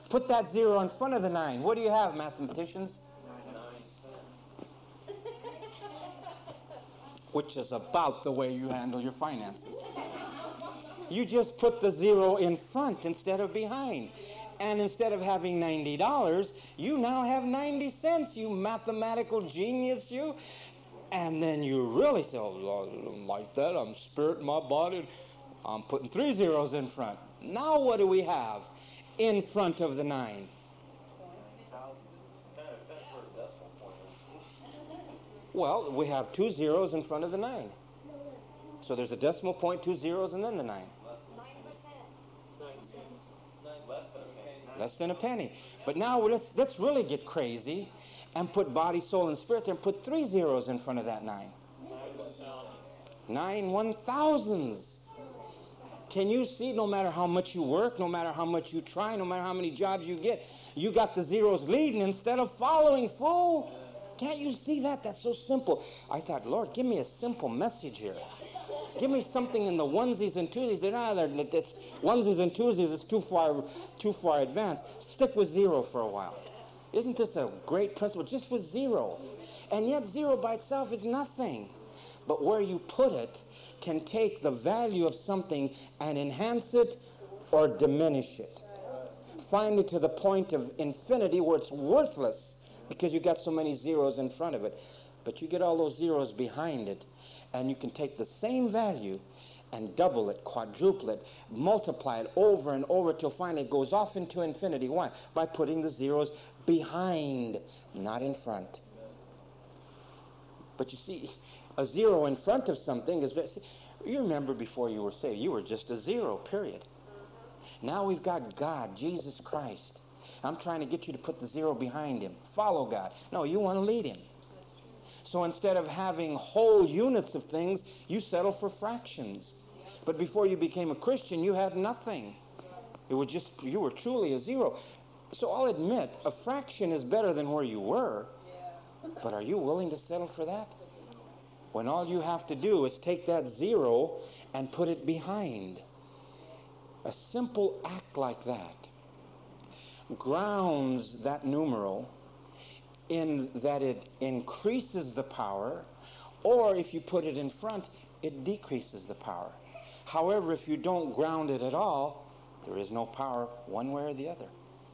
Put that 0 in front of the 9. What do you have, mathematicians? 9 cents. Which is about the way you handle your finances. You just put the 0 in front instead of behind. And instead of having $90, you now have 90 cents, you mathematical genius, you. And then you really say, oh, Lord, I don't like that. I'm spirit in my body. I'm putting 3 zeros in front. Now what do we have in front of the 9? That's where the decimal point is. Well, we have 2 zeros in front of the 9. So there's a decimal point, 2 zeros, and then the 9. 9%. Less than a penny. But now let's really get crazy and put body, soul, and spirit there and put 3 zeros in front of that 9. 9 1,000s. Can you see, no matter how much you work, no matter how much you try, no matter how many jobs you get, you got the zeros leading instead of following, fool? Can't you see that? That's so simple. I thought, Lord, give me a simple message here. Give me something in the onesies and twosies. That's onesies and twosies is too far advanced. Stick with 0 for a while. Isn't this a great principle? Just with 0. And yet 0 by itself is nothing. But where you put it can take the value of something and enhance it or diminish it. Finally, to the point of infinity where it's worthless because you got so many zeros in front of it. But you get all those zeros behind it, and you can take the same value and double it, quadruple it, multiply it over and over till finally it goes off into infinity. Why? By putting the zeros behind, not in front. But you see, a 0 in front of something is... You remember before you were saved, you were just a 0, period. Now we've got God, Jesus Christ. I'm trying to get you to put the 0 behind him. Follow God. No, you want to lead him. So instead of having whole units of things, you settle for fractions. But before you became a Christian, you had nothing. It was just, you were truly a 0. So I'll admit, a fraction is better than where you were. But are you willing to settle for that? When all you have to do is take that 0 and put it behind. A simple act like that grounds that numeral in that it increases the power, or if you put it in front, it decreases the power. However, if you don't ground it at all, there is no power one way or the other.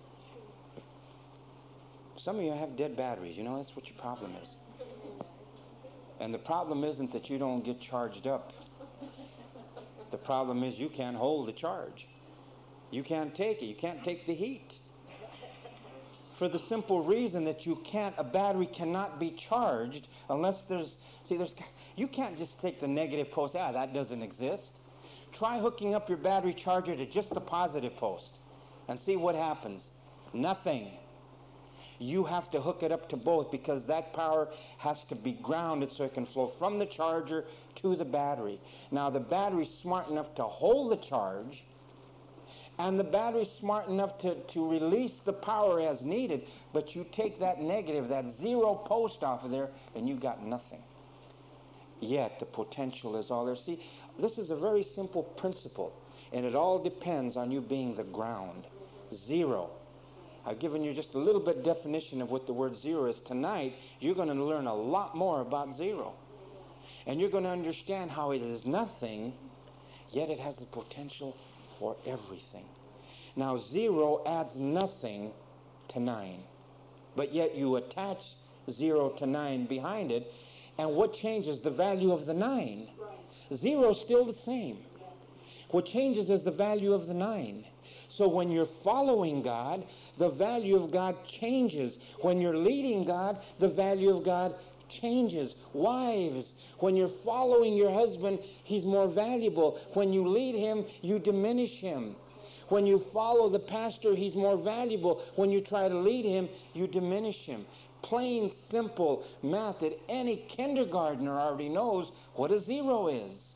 Some of you have dead batteries. You know, that's what your problem is. And the problem isn't that you don't get charged up. The problem is you can't hold the charge. You can't take it. You can't take the heat. For the simple reason that a battery cannot be charged unless you can't just take the negative post, that doesn't exist. Try hooking up your battery charger to just the positive post and see what happens. Nothing. You have to hook it up to both because that power has to be grounded so it can flow from the charger to the battery. Now the battery's smart enough to hold the charge, and the battery's smart enough to release the power as needed, but you take that negative, that 0 post off of there, and you got nothing. Yet the potential is all there. See, this is a very simple principle, and it all depends on you being the ground. 0. I've given you just a little bit definition of what the word 0 is. Tonight, you're going to learn a lot more about 0. And you're going to understand how it is nothing, yet it has the potential for everything. Now, 0 adds nothing to 9. But yet you attach 0 to 9 behind it. And what changes? The value of the 9. 0 is still the same. What changes is the value of the 9. So when you're following God, the value of God changes. When you're leading God, the value of God changes. Wives, when you're following your husband, he's more valuable. When you lead him, you diminish him. When you follow the pastor, he's more valuable. When you try to lead him, you diminish him. Plain, simple math that any kindergartner already knows what a 0 is.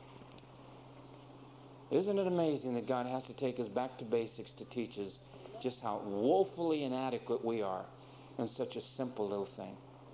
Isn't it amazing that God has to take us back to basics to teach us just how woefully inadequate we are in such a simple little thing?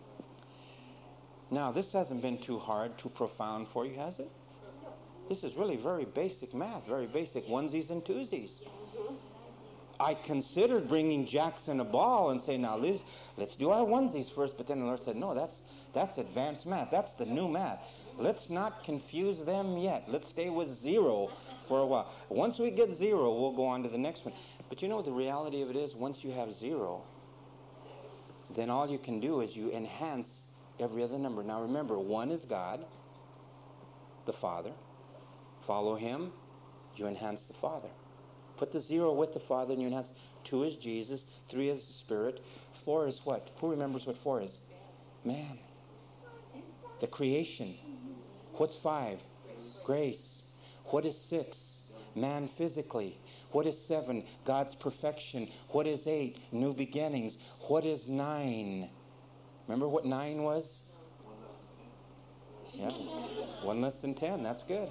Now, this hasn't been too hard, too profound for you, has it? This is really very basic math, very basic onesies and twosies. I considered bringing Jackson a ball and saying, now let's do our onesies first. But then the Lord said, no, that's advanced math. That's the new math. Let's not confuse them yet. Let's stay with 0 for a while. Once we get 0, we'll go on to the next one. But you know, the reality of it is, once you have 0, then all you can do is you enhance every other number. Now remember, 1 is God, the Father. Follow Him, you enhance the Father. Put the 0 with the Father and you enhance. 2 is Jesus, 3 is the Spirit, 4 is what? Who remembers what 4 is? Man. The creation. What's 5? Grace. What is 6? Man physically. What is 7? God's perfection. What is 8? New beginnings. What is 9? Remember what 9 was? Yeah. 1 less than 10. That's good.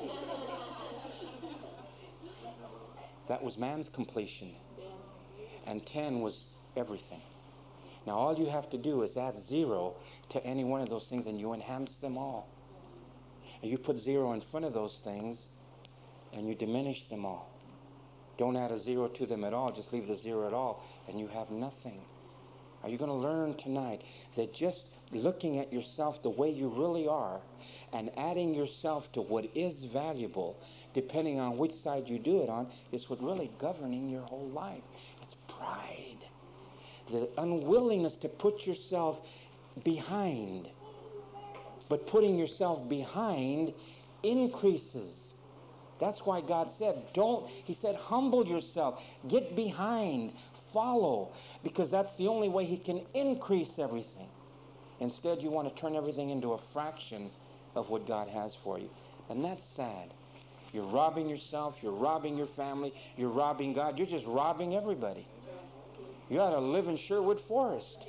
That was man's completion. And 10 was everything. Now all you have to do is add 0 to any one of those things and you enhance them all. And you put 0 in front of those things and you diminish them all. Don't add a 0 to them at all. Just leave the 0 at all and you have nothing. Are you going to learn tonight that just looking at yourself the way you really are and adding yourself to what is valuable, depending on which side you do it on, is what really governing your whole life. It's pride. The unwillingness to put yourself behind. But putting yourself behind increases. That's why God said, He said, humble yourself. Get behind. Follow. Because that's the only way He can increase everything. Instead, you want to turn everything into a fraction of what God has for you. And that's sad. You're robbing yourself. You're robbing your family. You're robbing God. You're just robbing everybody. You ought to live in Sherwood Forest.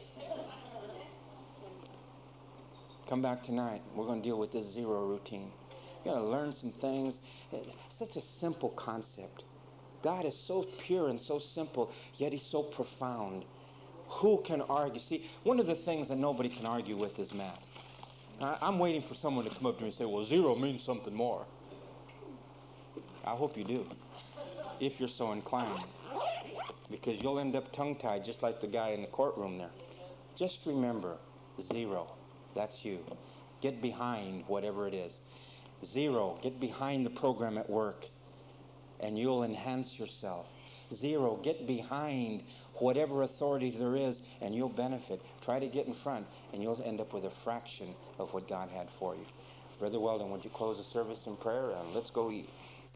Come back tonight. We're going to deal with this 0 routine. You're going to learn some things. It's such a simple concept. God is so pure and so simple, yet He's so profound. Who can argue? See, one of the things that nobody can argue with is math. I'm waiting for someone to come up to me and say, well, 0 means something more. I hope you do, if you're so inclined. Because you'll end up tongue-tied just like the guy in the courtroom there. Just remember, 0, that's you. Get behind whatever it is. 0, get behind the program at work, and you'll enhance yourself. 0, get behind whatever authority there is, and you'll benefit. Try to get in front, and you'll end up with a fraction of what God had for you. Brother Weldon, would you close the service in prayer? Let's go eat.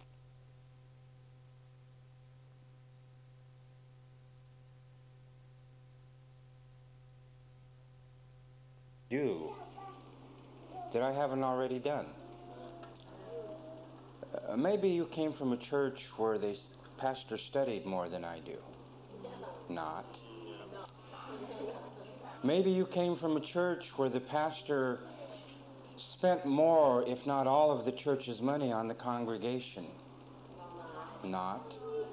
Do that I haven't already done. Maybe you came from a church where the pastor studied more than I do. Not. Maybe you came from a church where the pastor spent more, if not all, of the church's money on the congregation. Not.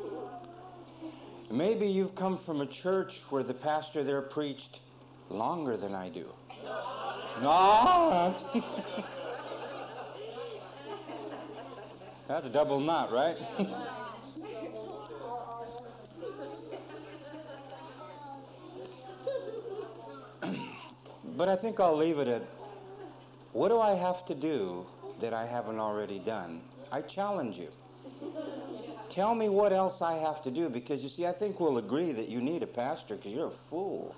Maybe you've come from a church where the pastor there preached longer than I do. Not. That's a double knot, right? But I think I'll leave it at, what do I have to do that I haven't already done? I challenge you. Tell me what else I have to do, because you see, I think we'll agree that you need a pastor because you're a fool.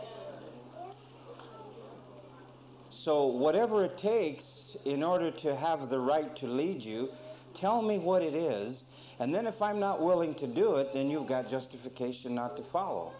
So whatever it takes in order to have the right to lead you, tell me what it is, and then if I'm not willing to do it, then you've got justification not to follow.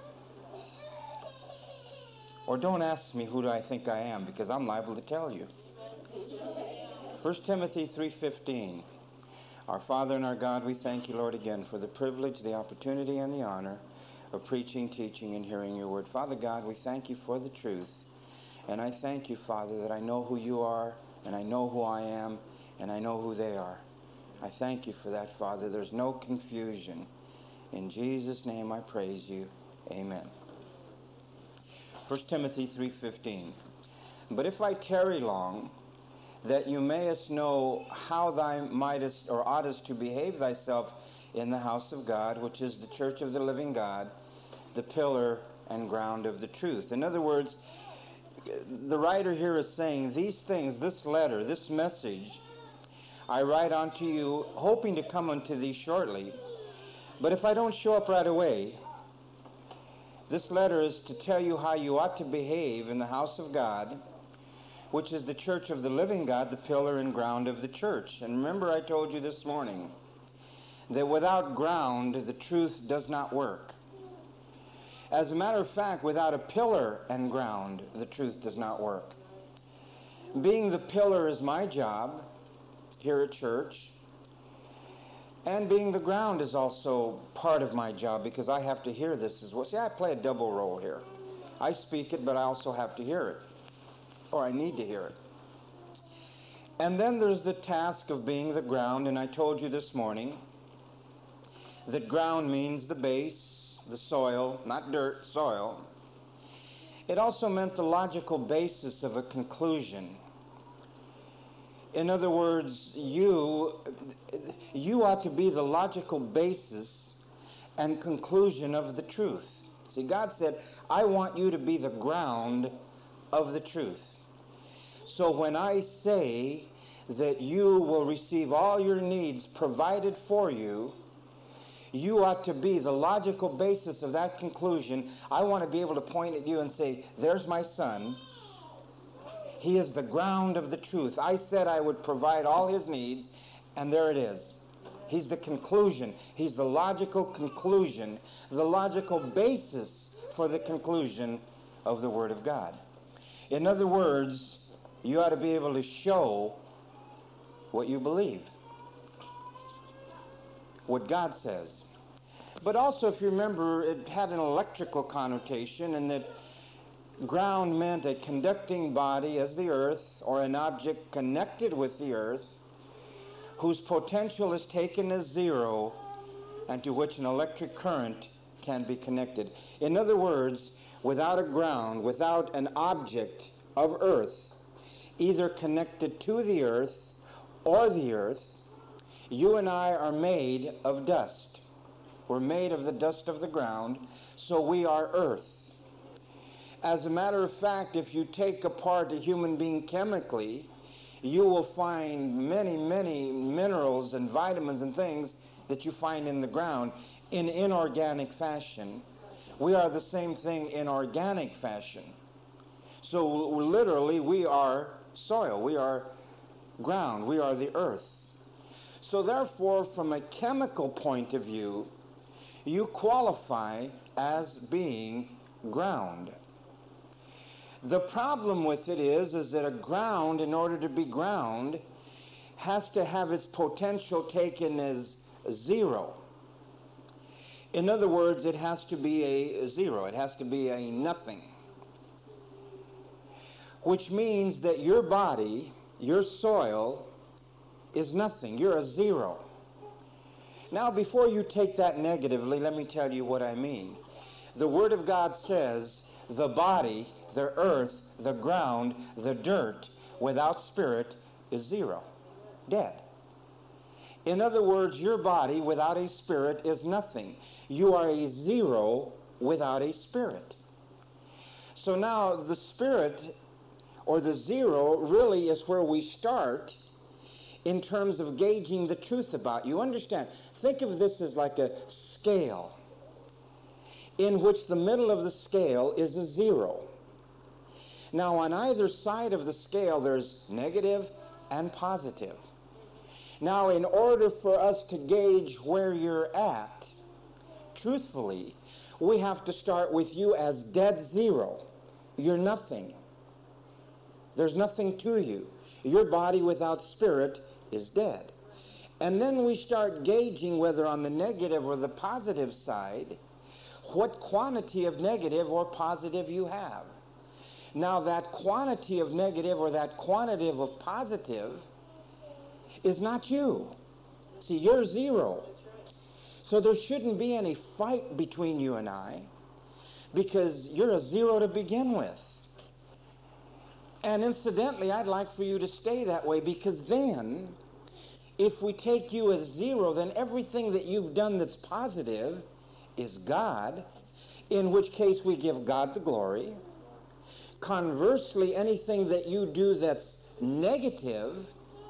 Or don't ask me who do I think I am, because I'm liable to tell you. 1 Timothy 3:15. Our Father and our God, we thank you, Lord, again for the privilege, the opportunity, and the honor of preaching, teaching, and hearing your word. Father God, we thank you for the truth. And I thank you, Father, that I know who you are, and I know who I am, and I know who they are. I thank you for that, Father. There's no confusion. In Jesus' name I praise you. Amen. 1 Timothy 3:15. But if I tarry long, that you mayest know how thou mightest or oughtest to behave thyself in the house of God, which is the church of the living God, the pillar and ground of the truth. In other words, the writer here is saying these things, this letter, this message, I write unto you, hoping to come unto thee shortly. But if I don't show up right away, this letter is to tell you how you ought to behave in the house of God, which is the church of the living God, the pillar and ground of the church. And remember, I told you this morning that without ground, the truth does not work. As a matter of fact, without a pillar and ground, the truth does not work. Being the pillar is my job here at church, and being the ground is also part of my job, because I have to hear this as well. See, I play a double role here. I speak it, but I also have to hear it, or I need to hear it. And then there's the task of being the ground, and I told you this morning that ground means the base, the soil, not dirt, soil. It also meant the logical basis of a conclusion. In other words, you ought to be the logical basis and conclusion of the truth. See, God said, I want you to be the ground of the truth. So when I say that you will receive all your needs provided for you, you ought to be the logical basis of that conclusion. I want to be able to point at you and say, there's my son. He is the ground of the truth. I said I would provide all his needs, and there it is. He's the conclusion. He's the logical conclusion, the logical basis for the conclusion of the Word of God. In other words, you ought to be able to show what you believe, what God says. But also, if you remember, it had an electrical connotation, in that ground meant a conducting body as the earth, or an object connected with the earth, whose potential is taken as zero and to which an electric current can be connected. In other words, without a ground, without an object of earth, either connected to the earth or the earth, you and I are made of dust. We're made of the dust of the ground, so we are earth. As a matter of fact, if you take apart a human being chemically, you will find many, many minerals and vitamins and things that you find in the ground in inorganic fashion. We are the same thing in organic fashion. So literally, we are soil, we are ground, we are the earth. So therefore, from a chemical point of view, you qualify as being ground. The problem with it is that a ground, in order to be ground, has to have its potential taken as zero. In other words, it has to be a zero. It has to be a nothing. Which means that your body, your soil, is nothing. You're a zero. Now, before you take that negatively, let me tell you what I mean. The Word of God says the body, the earth, the ground, the dirt, without spirit is zero, dead. In other words, your body without a spirit is nothing. You are a zero without a spirit. So now the spirit, or the zero, really is where we start in terms of gauging the truth about you. Understand, think of this as like a scale in which the middle of the scale is a zero. Now, on either side of the scale, there's negative and positive. Now, in order for us to gauge where you're at, truthfully, we have to start with you as dead zero. You're nothing. There's nothing to you. Your body without spirit is dead. And then we start gauging whether on the negative or the positive side, what quantity of negative or positive you have. Now, that quantity of negative or that quantitative of positive is not you. See, you're zero. So there shouldn't be any fight between you and I, because you're a zero to begin with. And incidentally, I'd like for you to stay that way, because then, If we take you as zero, then everything that you've done that's positive is God, in which case we give God the glory. Conversely, anything that you do that's negative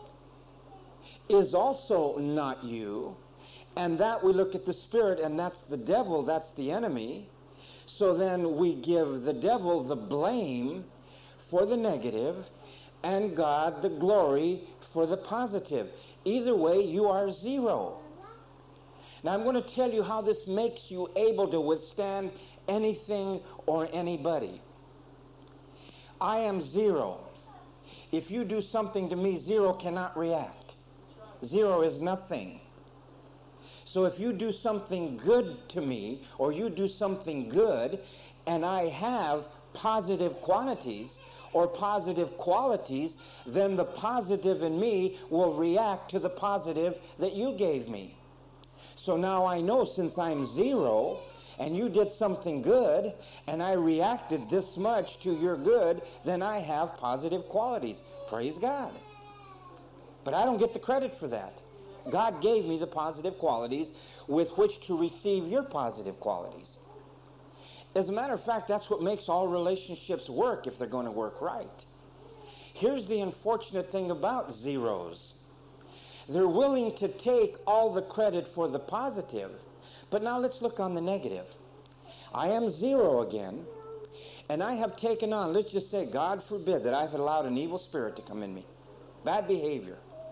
is also not you, and that we look at the spirit, and that's the devil, that's the enemy. So then we give the devil the blame for the negative and God the glory for the positive. Either way, you are zero. Now I'm going to tell you how this makes you able to withstand anything or anybody. I am zero. If you do something to me, zero cannot react. Zero is nothing. So if you do something good to me, or you do something good, and I have positive quantities or positive qualities, then the positive in me will react to the positive that you gave me. So now I know, since I'm zero, and you did something good, and I reacted this much to your good, then I have positive qualities. Praise God. But I don't get the credit for that. God gave me the positive qualities with which to receive your positive qualities. As a matter of fact, that's what makes all relationships work if they're going to work right. Here's the unfortunate thing about zeros. They're willing to take all the credit for the positive, but now let's look on the negative. I am zero again, and I have taken on, let's just say, God forbid, that I've allowed an evil spirit to come in me. Bad behavior.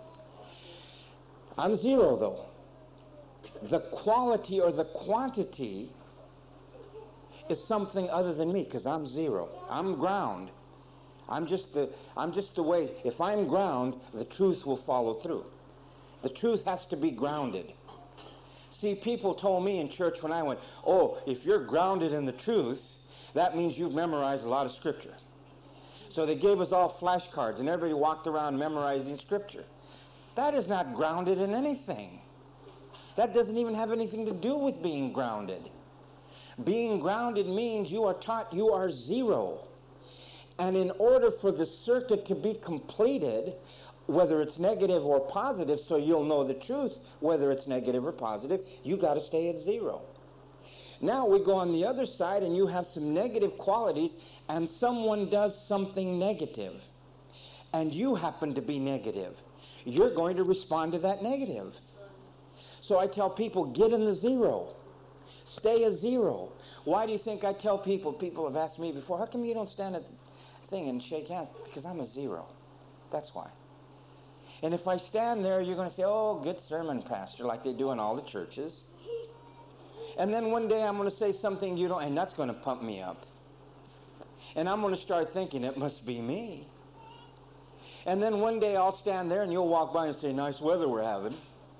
I'm zero, though. The quality or the quantity is something other than me, because I'm zero. I'm ground. I'm just the way. If I'm ground, the truth will follow through. The truth has to be grounded. See, people told me in church when I went, oh, if you're grounded in the truth, that means you've memorized a lot of scripture. So they gave us all flashcards, and everybody walked around memorizing scripture. That is not grounded in anything. That doesn't even have anything to do with being grounded. Being grounded means you are taught you are zero. And in order for the circuit to be completed, whether it's negative or positive, so you'll know the truth, whether it's negative or positive, you got to stay at zero. Now we go on the other side, and you have some negative qualities, and someone does something negative, and you happen to be negative. You're going to respond to that negative. So I tell people, get in the zero. Stay a zero. Why do you think I tell people have asked me before, how come you don't stand at the thing and shake hands? Because I'm a zero. That's why. And if I stand there, you're going to say, oh, good sermon, Pastor, like they do in all the churches. And then one day I'm going to say something you don't, and that's going to pump me up. And I'm going to start thinking, it must be me. And then one day I'll stand there and you'll walk by and say, nice weather we're having.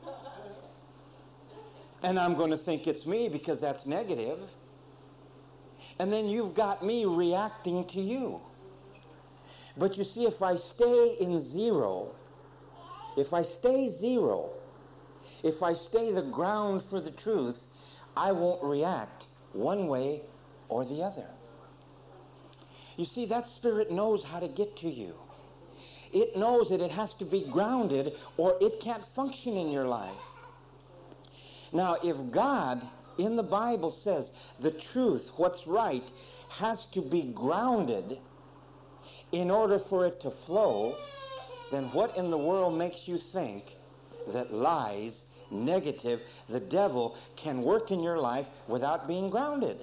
And I'm going to think it's me because that's negative. And then you've got me reacting to you. But you see, if I stay in zero, if I stay zero, if I stay the ground for the truth, I won't react one way or the other. You see, that spirit knows how to get to you. It knows that it has to be grounded or it can't function in your life. Now, if God in the Bible says the truth, what's right, has to be grounded in order for it to flow, then what in the world makes you think that lies, negative, the devil can work in your life without being grounded?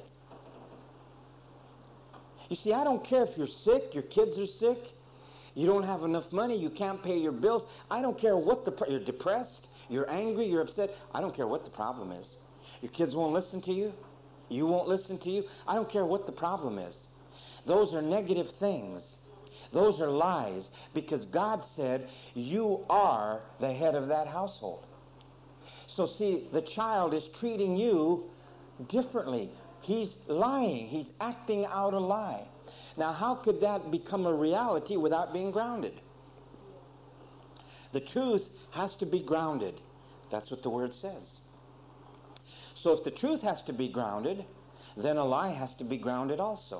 You see, I don't care if you're sick, your kids are sick, you don't have enough money, you can't pay your bills. I don't care what you're depressed, you're angry, you're upset. I don't care what the problem is. Your kids won't listen to you. You won't listen to you. I don't care what the problem is. Those are negative things. Those are lies, because God said you are the head of that household. So see, the child is treating you differently. He's lying. He's acting out a lie. Now, how could that become a reality without being grounded? The truth has to be grounded. That's what the word says. So if the truth has to be grounded, then a lie has to be grounded also,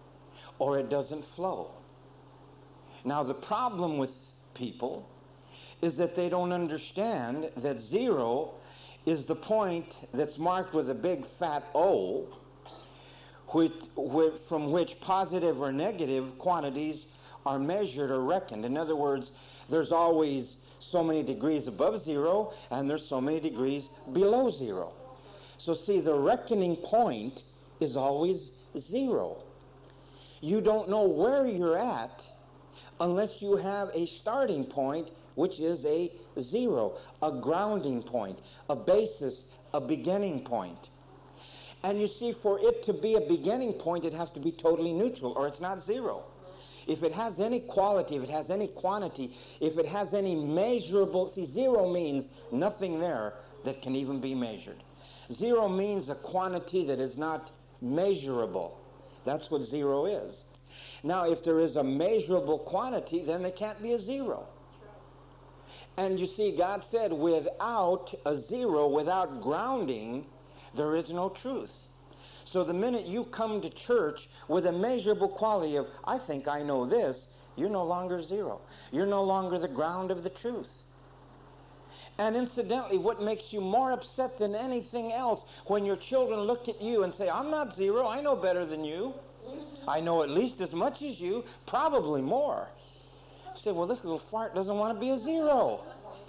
or it doesn't flow. Now, the problem with people is that they don't understand that zero is the point that's marked with a big fat O, from which positive or negative quantities are measured or reckoned. In other words, there's always so many degrees above zero, and there's so many degrees below zero. So see, the reckoning point is always zero. You don't know where you're at unless you have a starting point, which is a zero, a grounding point, a basis, a beginning point. And you see, for it to be a beginning point, it has to be totally neutral, or it's not zero. If it has any quality, if it has any quantity, if it has any measurable, see, zero means nothing there that can even be measured. Zero means a quantity that is not measurable. That's what zero is. Now, if there is a measurable quantity, then there can't be a zero. And you see, God said, without a zero, without grounding, there is no truth. So the minute you come to church with a measurable quality of, I think I know this, you're no longer zero. You're no longer the ground of the truth. And incidentally, what makes you more upset than anything else when your children look at you and say, I'm not zero, I know better than you. I know at least as much as you, probably more. You say, well, this little fart doesn't want to be a zero.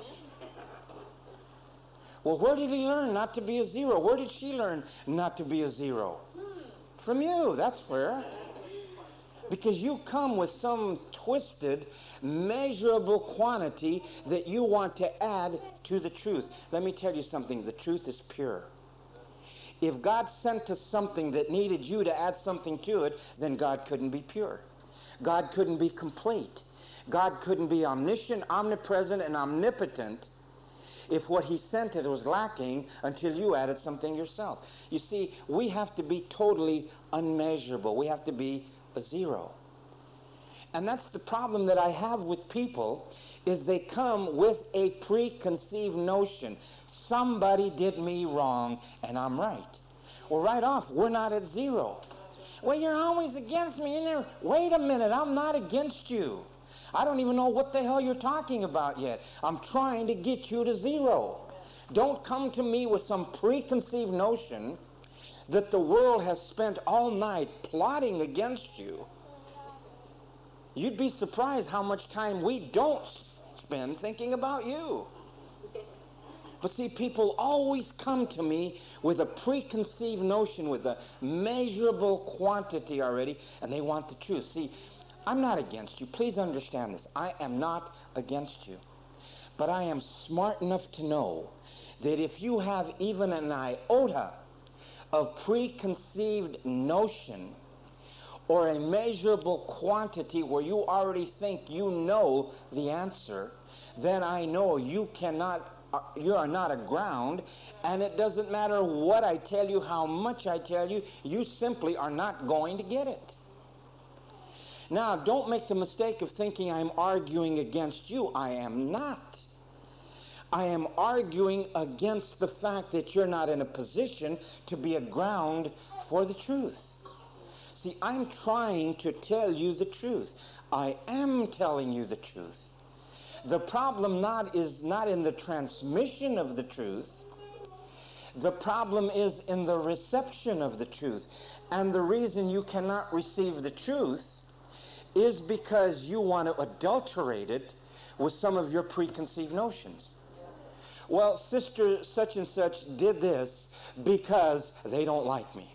Well, where did he learn not to be a zero? Where did she learn not to be a zero? From you, that's where. Because you come with some twisted, measurable quantity that you want to add to the truth. Let me tell you something. The truth is pure. If God sent us something that needed you to add something to it, then God couldn't be pure. God couldn't be complete. God couldn't be omniscient, omnipresent, and omnipotent if what he sent it was lacking until you added something yourself. You see, we have to be totally unmeasurable. We have to be a zero. And that's the problem that I have with people, is they come with a preconceived notion. Somebody did me wrong, and I'm right. Well, right off, we're not at zero. Well, you're always against me. Wait a minute, I'm not against you. I don't even know what the hell you're talking about yet. I'm trying to get you to zero. Don't come to me with some preconceived notion that the world has spent all night plotting against you. You'd be surprised how much time we don't spend thinking about you. But see, people always come to me with a preconceived notion, with a measurable quantity already, and they want the truth. See, I'm not against you. Please understand this. I am not against you. But I am smart enough to know that if you have even an iota of preconceived notion or a measurable quantity where you already think you know the answer, then I know you are not a ground, and it doesn't matter what I tell you, how much I tell you, you simply are not going to get it. Now, don't make the mistake of thinking I'm arguing against you. I am not. I am arguing against the fact that you're not in a position to be a ground for the truth. See, I'm trying to tell you the truth. I am telling you the truth. The problem is not in the transmission of the truth. The problem is in the reception of the truth. And the reason you cannot receive the truth is because you want to adulterate it with some of your preconceived notions. Well, sister such and such did this because they don't like me.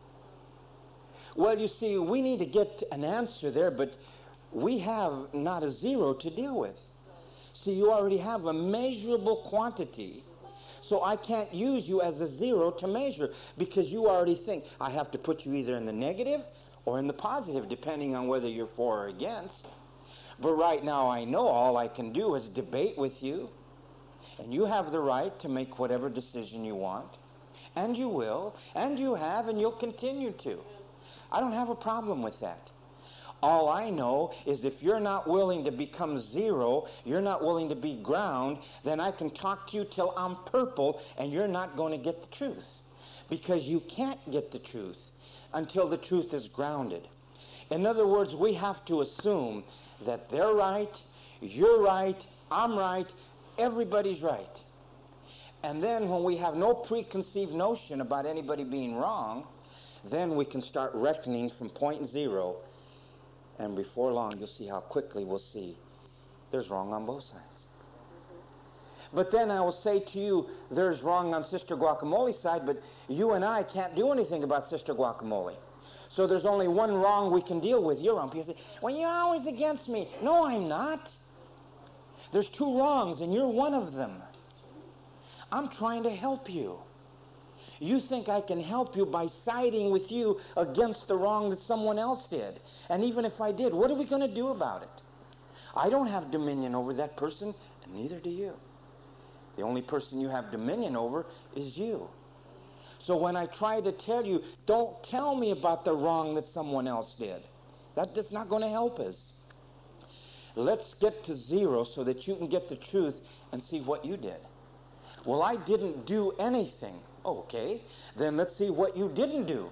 Well, you see, we need to get an answer there, but we have not a zero to deal with. See, you already have a measurable quantity, so I can't use you as a zero to measure, because you already think I have to put you either in the negative or in the positive, depending on whether you're for or against. But right now I know all I can do is debate with you, and you have the right to make whatever decision you want, and you will, and you have, and you'll continue to. I don't have a problem with that. All I know is if you're not willing to become zero, you're not willing to be ground, then I can talk to you till I'm purple, and you're not going to get the truth. Because you can't get the truth until the truth is grounded. In other words, we have to assume that they're right, you're right, I'm right, everybody's right. And then when we have no preconceived notion about anybody being wrong, then we can start reckoning from point zero. And before long, you'll see how quickly we'll see there's wrong on both sides. But then I will say to you, there's wrong on Sister Guacamole's side, but you and I can't do anything about Sister Guacamole. So there's only one wrong we can deal with. You're wrong. People say, well, you're always against me. No, I'm not. There's two wrongs, and you're one of them. I'm trying to help you. You think I can help you by siding with you against the wrong that someone else did. And even if I did, what are we going to do about it? I don't have dominion over that person, and neither do you. The only person you have dominion over is you. So when I try to tell you, don't tell me about the wrong that someone else did. That's not going to help us. Let's get to zero so that you can get the truth and see what you did. Well, I didn't do anything. Okay, then let's see what you didn't do.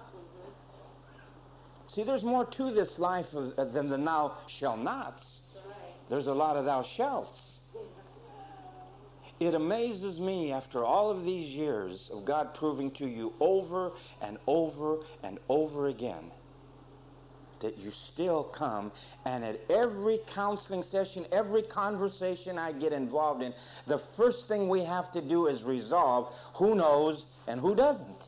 See, there's more to this life than the thou shall nots. There's a lot of thou shalts. It amazes me after all of these years of God proving to you over and over and over again that you still come, and at every counseling session, every conversation I get involved in, the first thing we have to do is resolve who knows and who doesn't.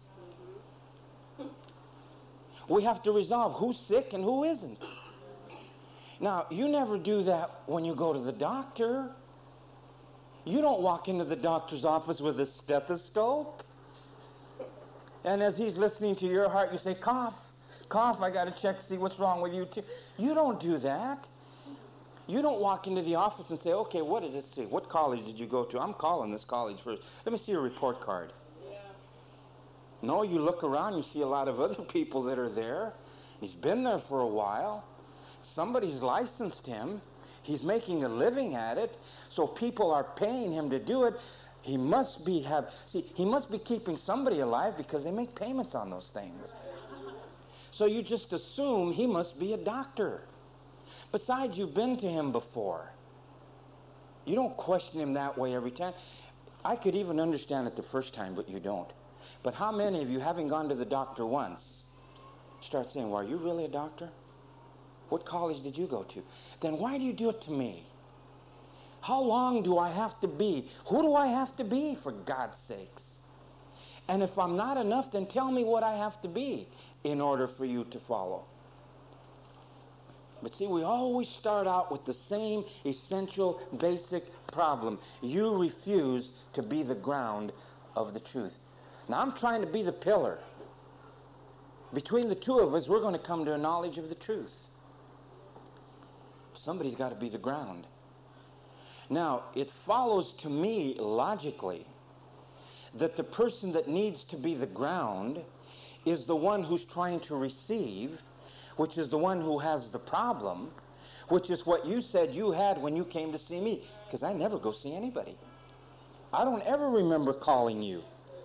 We have to resolve who's sick and who isn't. Now, you never do that when you go to the doctor. You don't walk into the doctor's office with a stethoscope. And as he's listening to your heart, you say, cough. Cough, I got to check to see what's wrong with you too. You don't do that. You don't walk into the office and say, okay, what did it say? What college did you go to? I'm calling this college first. Let me see your report card. Yeah. No, you look around, you see a lot of other people that are there. He's been there for a while. Somebody's licensed him. He's making a living at it. So people are paying him to do it. He must be keeping somebody alive because they make payments on those things. So you just assume he must be a doctor. Besides, you've been to him before. You don't question him that way every time. I could even understand it the first time, but you don't. But how many of you, having gone to the doctor once, start saying, well, are you really a doctor? What college did you go to? Then why do you do it to me? How long do I have to be? Who do I have to be, for God's sakes? And if I'm not enough, then tell me what I have to be in order for you to follow. But see, we always start out with the same essential, basic problem. You refuse to be the ground of the truth. Now, I'm trying to be the pillar. Between the two of us, we're going to come to a knowledge of the truth. Somebody's got to be the ground. Now, it follows to me logically that the person that needs to be the ground is the one who's trying to receive, which is the one who has the problem, which is what you said you had when you came to see me, because I never go see anybody. I don't ever remember calling you.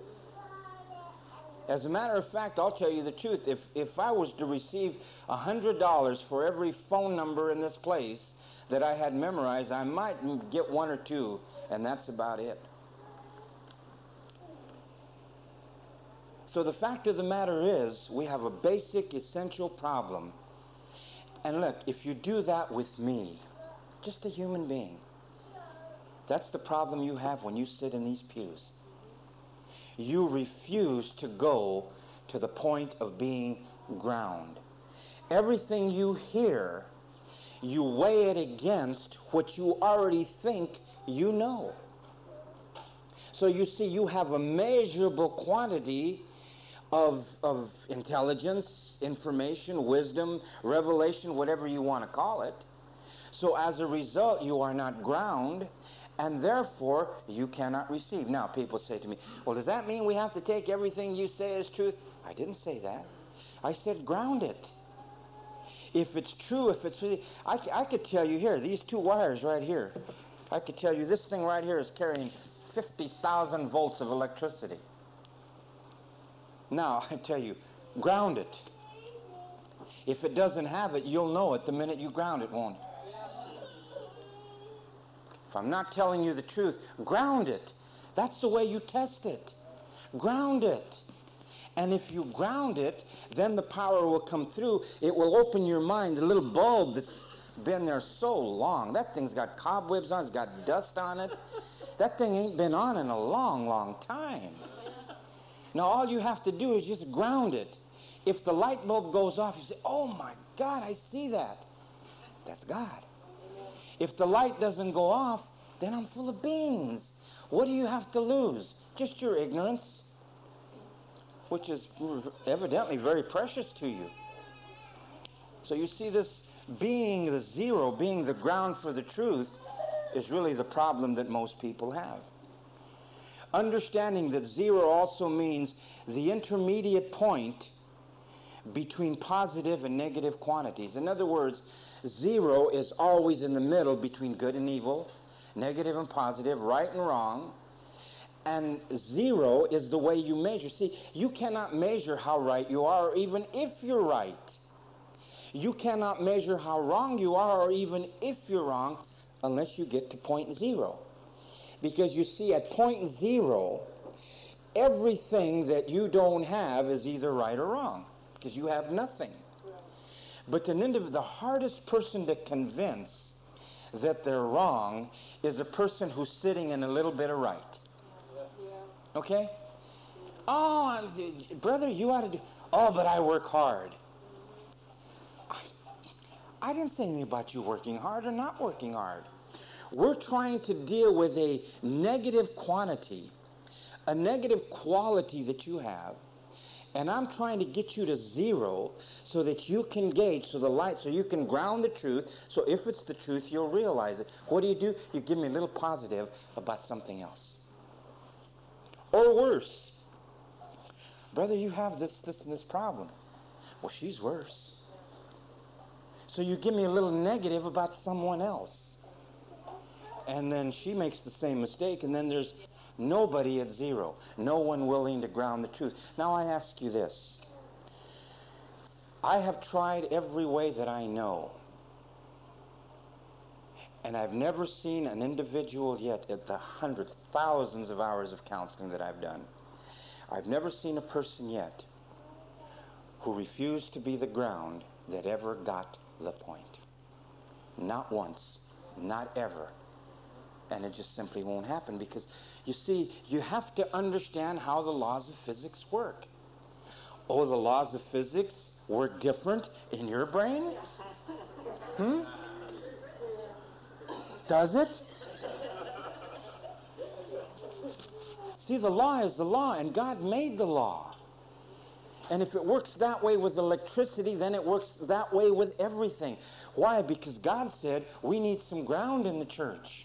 As a matter of fact, I'll tell you the truth. If I was to receive $100 for every phone number in this place that I had memorized, I might get one or two, and that's about it. So the fact of the matter is, we have a basic, essential problem. And look, if you do that with me, just a human being, that's the problem you have when you sit in these pews. You refuse to go to the point of being ground. Everything you hear, you weigh it against what you already think you know. So you see, you have a measurable quantity of intelligence, information, wisdom, revelation, whatever you want to call it. So as a result, you are not ground, and therefore you cannot receive. Now, people say to me, well, does that mean we have to take everything you say as truth? I didn't say that. I said ground it. If it's true, if it's... I could tell you here, these two wires right here, I could tell you this thing right here is carrying 50,000 volts of electricity. Now, I tell you, ground it. If it doesn't have it, you'll know it the minute you ground it, won't it? If I'm not telling you the truth, ground it. That's the way you test it. Ground it. And if you ground it, then the power will come through. It will open your mind, the little bulb that's been there so long. That thing's got cobwebs on it, it's got dust on it. That thing ain't been on in a long, long time. Now all you have to do is just ground it. If the light bulb goes off, you say, oh my God, I see that. That's God. If the light doesn't go off, then I'm full of beans. What do you have to lose? Just your ignorance, which is evidently very precious to you. So you see, this being the zero, being the ground for the truth, is really the problem that most people have. Understanding that zero also means the intermediate point between positive and negative quantities. In other words, zero is always in the middle between good and evil, negative and positive, right and wrong. And zero is the way you measure. See, you cannot measure how right you are, or even if you're right. You cannot measure how wrong you are, or even if you're wrong, unless you get to point zero. Because you see, at point zero, everything that you don't have is either right or wrong, because you have nothing. But the hardest person to convince that they're wrong is a person who's sitting in a little bit of right. Okay? Oh, brother, you ought to do... Oh, but I work hard. I didn't say anything about you working hard or not working hard. We're trying to deal with a negative quantity, a negative quality that you have, and I'm trying to get you to zero so that you can gauge, so you can ground the truth, so if it's the truth, you'll realize it. What do? You give me a little positive about something else. Or worse. Brother, you have this, and this problem. Well, she's worse. So you give me a little negative about someone else. And then she makes the same mistake, and then there's nobody at zero. No one willing to ground the truth. Now I ask you this. I have tried every way that I know. And I've never seen an individual yet at the hundreds, thousands of hours of counseling that I've done. I've never seen a person yet who refused to be the ground that ever got the point. Not once, not ever. And it just simply won't happen because, you see, you have to understand how the laws of physics work. Oh, the laws of physics work different in your brain? Does it? See, the law is the law, and God made the law. And if it works that way with electricity, then it works that way with everything. Why? Because God said we need some ground in the church.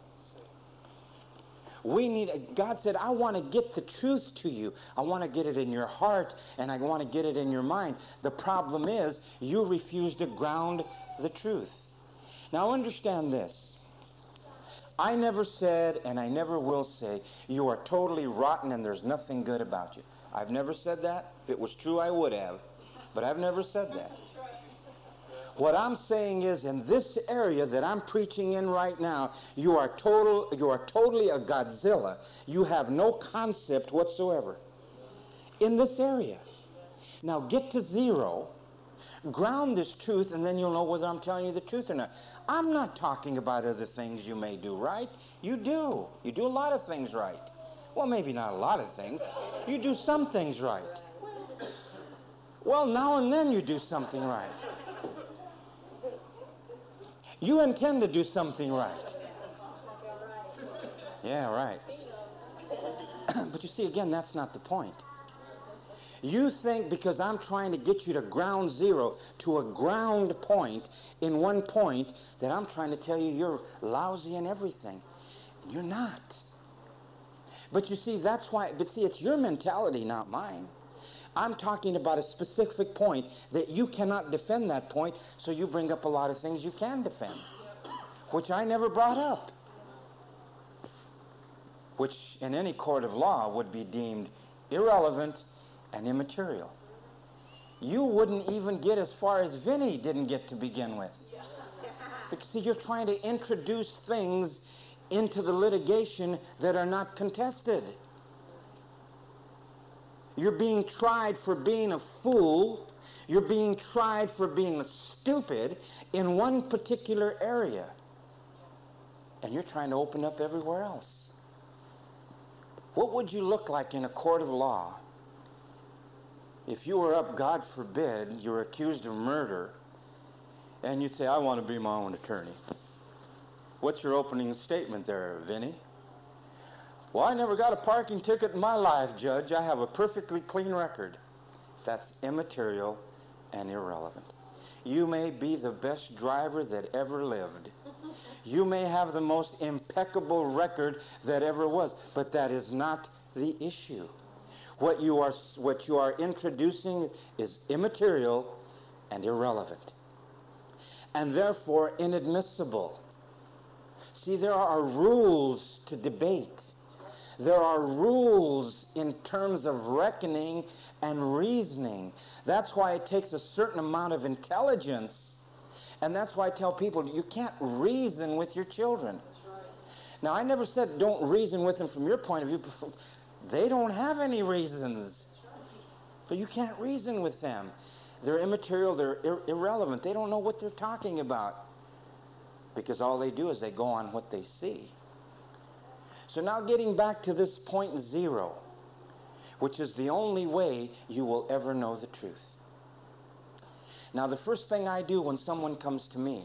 God said, I want to get the truth to you. I want to get it in your heart, and I want to get it in your mind. The problem is, you refuse to ground the truth. Now understand this. I never said, and I never will say, you are totally rotten and there's nothing good about you. I've never said that. If it was true, I would have. But I've never said that. What I'm saying is, in this area that I'm preaching in right now, you are totally a Godzilla. You have no concept whatsoever in this area. Now get to zero, ground this truth, and then you'll know whether I'm telling you the truth or not. I'm not talking about other things you may do right. You do. You do a lot of things right. Well, maybe not a lot of things. You do some things right. Well, now and then you do something right. You intend to do something right. Yeah, right. But you see, again, that's not the point. You think because I'm trying to get you to ground zero, to a ground point, in one point, that I'm trying to tell you you're lousy in everything. You're not. But you see, that's why, it's your mentality, not mine. I'm talking about a specific point that you cannot defend that point, so you bring up a lot of things you can defend, which I never brought up, which in any court of law would be deemed irrelevant and immaterial. You wouldn't even get as far as Vinny didn't get to begin with. Because see, you're trying to introduce things into the litigation that are not contested. You're being tried for being a fool. You're being tried for being stupid in one particular area. And you're trying to open up everywhere else. What would you look like in a court of law if you were up, God forbid, you were accused of murder, and you'd say, I want to be my own attorney? What's your opening statement there, Vinny? Well, I never got a parking ticket in my life, Judge. I have a perfectly clean record. That's immaterial and irrelevant. You may be the best driver that ever lived. You may have the most impeccable record that ever was, but that is not the issue. What you are introducing is immaterial and irrelevant, and therefore inadmissible. See, there are rules to debate. There are rules in terms of reckoning and reasoning. That's why it takes a certain amount of intelligence. And that's why I tell people, you can't reason with your children. Now, I never said don't reason with them from your point of view. They don't have any reasons. But you can't reason with them. They're immaterial, they're irrelevant. They don't know what they're talking about. Because all they do is they go on what they see. So now getting back to this point 0, which is the only way you will ever know the truth. Now, the first thing I do when someone comes to me,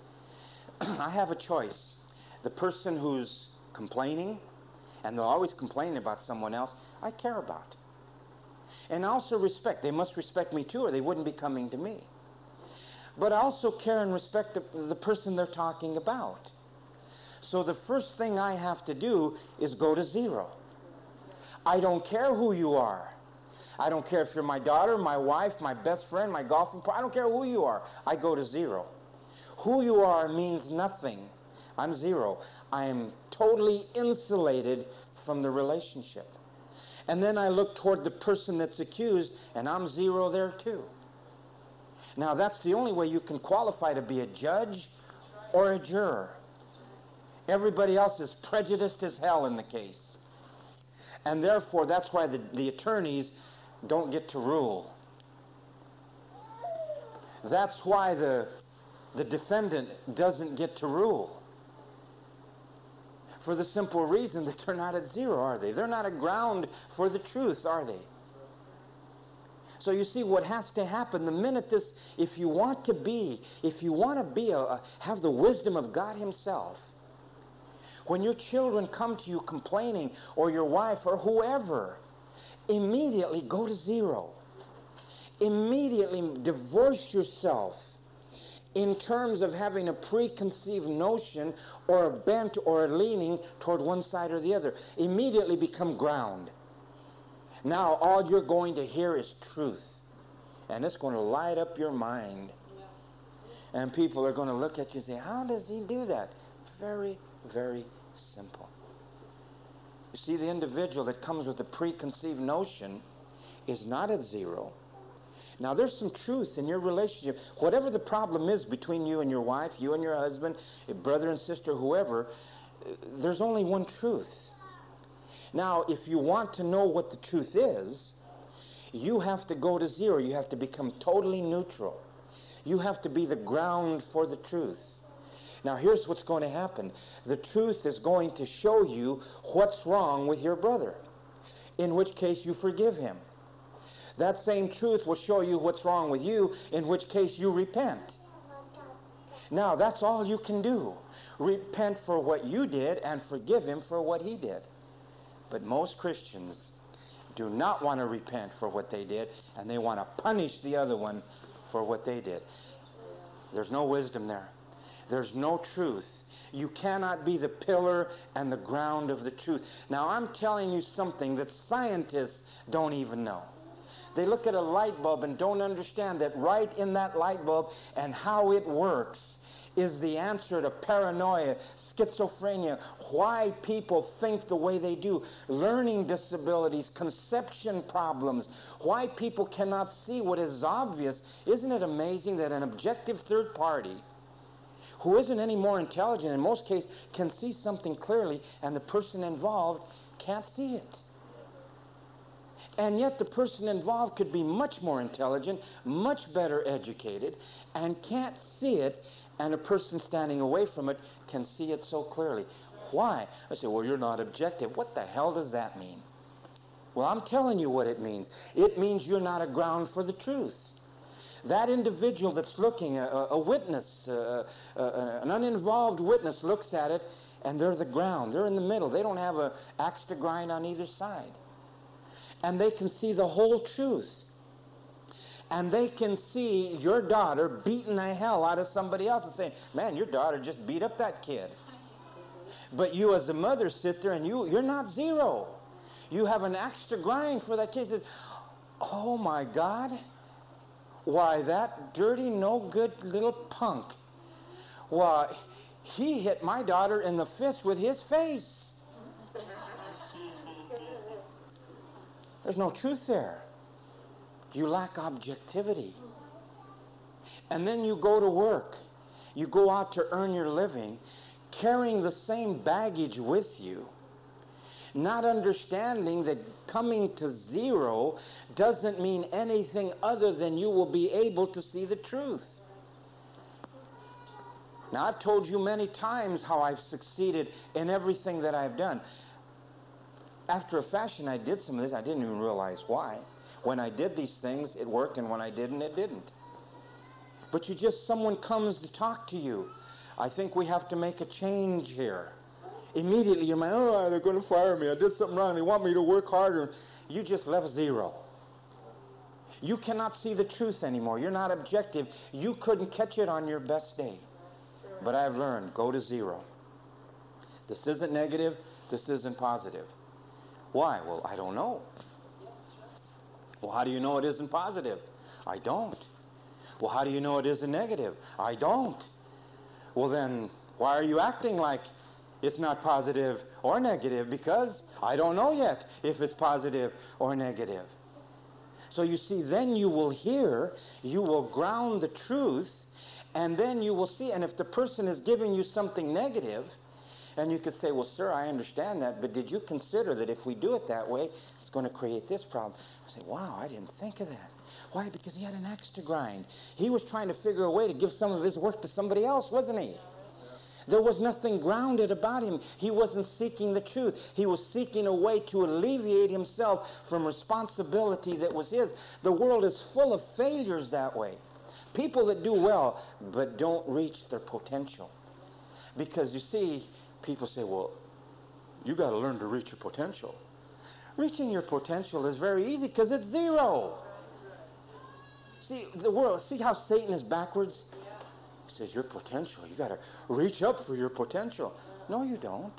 I have a choice. The person who's complaining, and they'll always complain about someone else, I care about. And I also respect. They must respect me too, or they wouldn't be coming to me. But I also care and respect the person they're talking about. So the first thing I have to do is go to 0. I don't care who you are. I don't care if you're my daughter, my wife, my best friend, my golfing partner. I don't care who you are. I go to 0. Who you are means nothing. I'm 0. I am totally insulated from the relationship. And then I look toward the person that's accused, and I'm 0 there too. Now, that's the only way you can qualify to be a judge or a juror. Everybody else is prejudiced as hell in the case. And therefore, that's why the attorneys don't get to rule. That's why the defendant doesn't get to rule. For the simple reason that they're not at 0, are they? They're not a ground for the truth, are they? So you see what has to happen the minute this, if you want to have the wisdom of God himself, when your children come to you complaining, or your wife, or whoever, immediately go to 0. Immediately divorce yourself in terms of having a preconceived notion or a bent or a leaning toward one side or the other. Immediately become ground. Now all you're going to hear is truth. And it's going to light up your mind. And people are going to look at you and say, how does he do that? Very, very simple. You see, the individual that comes with a preconceived notion is not at 0. Now, there's some truth in your relationship. Whatever the problem is between you and your wife, you and your husband, your brother and sister, whoever, there's only one truth. Now, if you want to know what the truth is, you have to go to 0. You have to become totally neutral. You have to be the ground for the truth. Now, here's what's going to happen. The truth is going to show you what's wrong with your brother, in which case you forgive him. That same truth will show you what's wrong with you, in which case you repent. Now, that's all you can do. Repent for what you did and forgive him for what he did. But most Christians do not want to repent for what they did, and they want to punish the other one for what they did. There's no wisdom there. There's no truth. You cannot be the pillar and the ground of the truth. Now, I'm telling you something that scientists don't even know. They look at a light bulb and don't understand that right in that light bulb and how it works is the answer to paranoia, schizophrenia, why people think the way they do, learning disabilities, conception problems, why people cannot see what is obvious. Isn't it amazing that an objective third party who isn't any more intelligent, in most cases, can see something clearly, and the person involved can't see it. And yet the person involved could be much more intelligent, much better educated, and can't see it, and a person standing away from it can see it so clearly. Why? I say, well, you're not objective. What the hell does that mean? Well, I'm telling you what it means. It means you're not a ground for the truth. That individual that's looking, a witness, an uninvolved witness looks at it, and they're the ground. They're in the middle. They don't have an axe to grind on either side. And they can see the whole truth. And they can see your daughter beating the hell out of somebody else and saying, man, your daughter just beat up that kid. But you as a mother sit there and you're not zero. You have an axe to grind for that kid. Says, oh my God, why that dirty, no good little punk. Why, he hit my daughter in the fist with his face. There's no truth there. You lack objectivity. And then you go to work. You go out to earn your living, carrying the same baggage with you, not understanding that coming to zero doesn't mean anything other than you will be able to see the truth. Now, I've told you many times how I've succeeded in everything that I've done. After a fashion, I did some of this. I didn't even realize why. When I did these things, it worked, and when I didn't, it didn't. But someone comes to talk to you. I think we have to make a change here. Immediately, you're like, oh, they're going to fire me. I did something wrong. They want me to work harder. You just left zero. You cannot see the truth anymore. You're not objective. You couldn't catch it on your best day. But I've learned, go to zero. This isn't negative. This isn't positive. Why? Well, I don't know. Well, how do you know it isn't positive? I don't. Well, how do you know it isn't negative? I don't. Well, then, why are you acting like it's not positive or negative? Because I don't know yet if it's positive or negative. So you see, then you will hear, you will ground the truth, and then you will see. And if the person is giving you something negative, and you could say, well, sir, I understand that, but did you consider that if we do it that way, it's going to create this problem? I say, wow, I didn't think of that. Why? Because he had an axe to grind. He was trying to figure a way to give some of his work to somebody else, wasn't he? There was nothing grounded about him. He wasn't seeking the truth. He was seeking a way to alleviate himself from responsibility that was his. The world is full of failures that way. People that do well but don't reach their potential. Because you see, people say, well, you got to learn to reach your potential. Reaching your potential is very easy because it's zero. See, the world, see how Satan is backwards? He says, your potential, you got to reach up for your potential. No, you don't.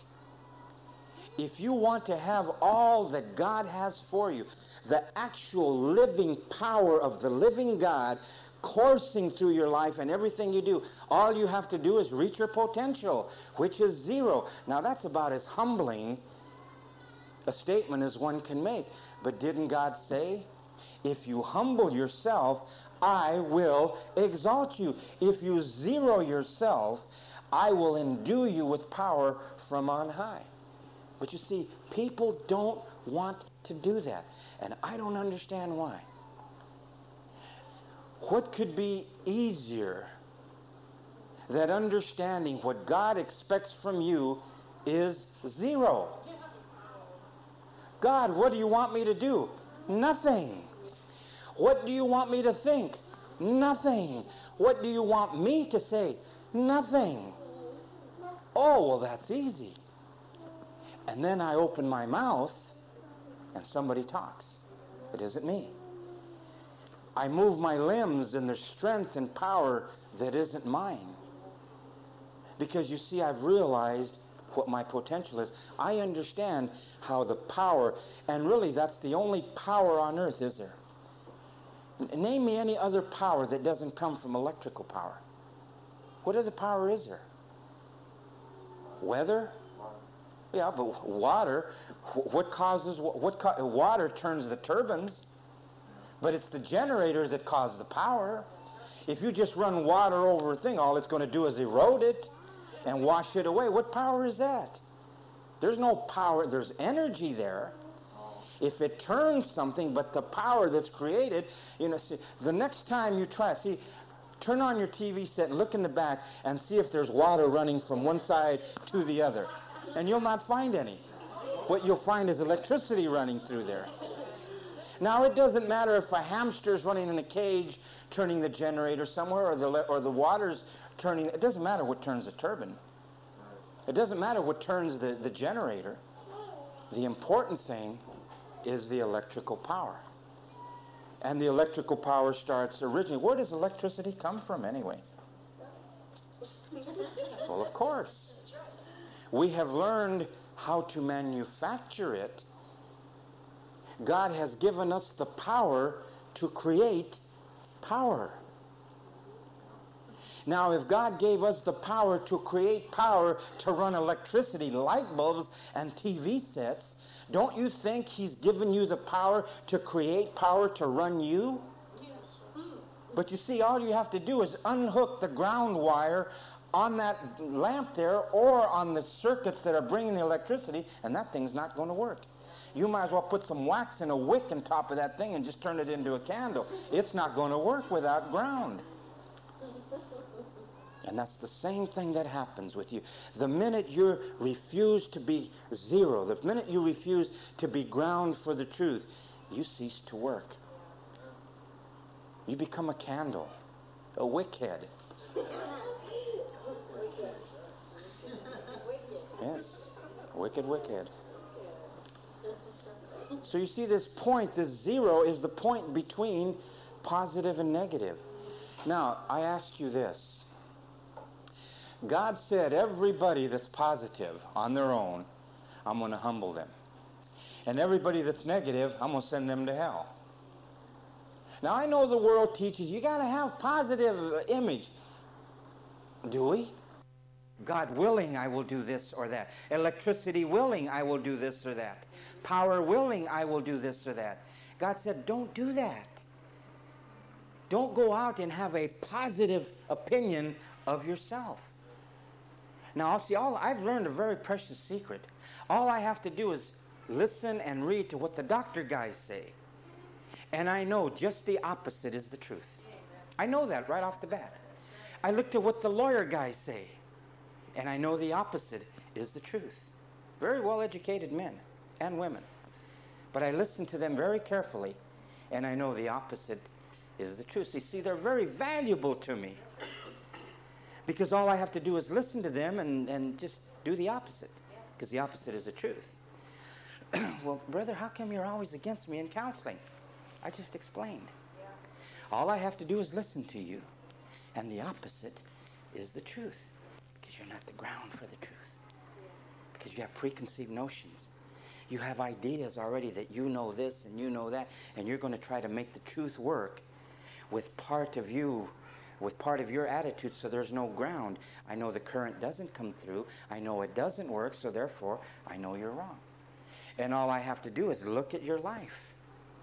If you want to have all that God has for you, the actual living power of the living God coursing through your life and everything you do, all you have to do is reach your potential, which is zero. Now, that's about as humbling a statement as one can make. But didn't God say, if you humble yourself, I will exalt you. If you zero yourself, I will endue you with power from on high. But you see, people don't want to do that. And I don't understand why. What could be easier than understanding what God expects from you is zero? God, what do you want me to do? Nothing. What do you want me to think? Nothing. What do you want me to say? Nothing. Oh, well, that's easy. And then I open my mouth and somebody talks. It isn't me. I move my limbs and there's strength and power that isn't mine. Because you see, I've realized what my potential is. I understand how the power, and really that's the only power on earth, is there? Name me any other power that doesn't come from electrical power. What other power is there? Weather? Yeah, but water, water turns the turbines, but it's the generators that cause the power. If you just run water over a thing, all it's going to do is erode it and wash it away. What power is that? There's no power. There's energy there. If it turns something, but the power that's created, see, the next time you try, turn on your TV set and look in the back and see if there's water running from one side to the other. And you'll not find any. What you'll find is electricity running through there. Now, it doesn't matter if a hamster's running in a cage turning the generator somewhere, or the water's turning. It doesn't matter what turns the turbine. It doesn't matter what turns the generator. The important thing is the electrical power. And the electrical power starts originally. Where does electricity come from anyway? Well, of course. We have learned how to manufacture it. God has given us the power to create power. Now, if God gave us the power to create power to run electricity, light bulbs, and TV sets, don't you think He's given you the power to create power to run you? Yes. But you see, all you have to do is unhook the ground wire on that lamp there or on the circuits that are bringing the electricity, and that thing's not going to work. You might as well put some wax in a wick on top of that thing and just turn it into a candle. It's not going to work without ground. And that's the same thing that happens with you. The minute you refuse to be zero, the minute you refuse to be ground for the truth, you cease to work. You become a candle, a wick head. Yes, wicked wicked. So you see this point, this zero is the point between positive and negative. Now, I ask you this. God said everybody that's positive on their own, I'm going to humble them. And everybody that's negative, I'm going to send them to hell. Now, I know the world teaches you got to have positive image. Do we? God willing, I will do this or that. Electricity willing, I will do this or that. Power willing, I will do this or that. God said, don't do that. Don't go out and have a positive opinion of yourself. Now, see, I've learned a very precious secret. All I have to do is listen and read to what the doctor guys say. And I know just the opposite is the truth. I know that right off the bat. I look at what the lawyer guys say. And I know the opposite is the truth. Very well-educated men and women. But I listen to them very carefully, and I know the opposite is the truth. See, they're very valuable to me. Because all I have to do is listen to them and just do the opposite. Because the opposite is the truth. Well, brother, how come you're always against me in counseling? I just explained. Yeah. All I have to do is listen to you. And the opposite is the truth. Because you're not the ground for the truth. Because you have preconceived notions. You have ideas already that you know this and you know that. And you're going to try to make the truth work with part of you, with part of your attitude, so there's no ground. I know the current doesn't come through. I know it doesn't work, so therefore I know you're wrong. And all I have to do is look at your life.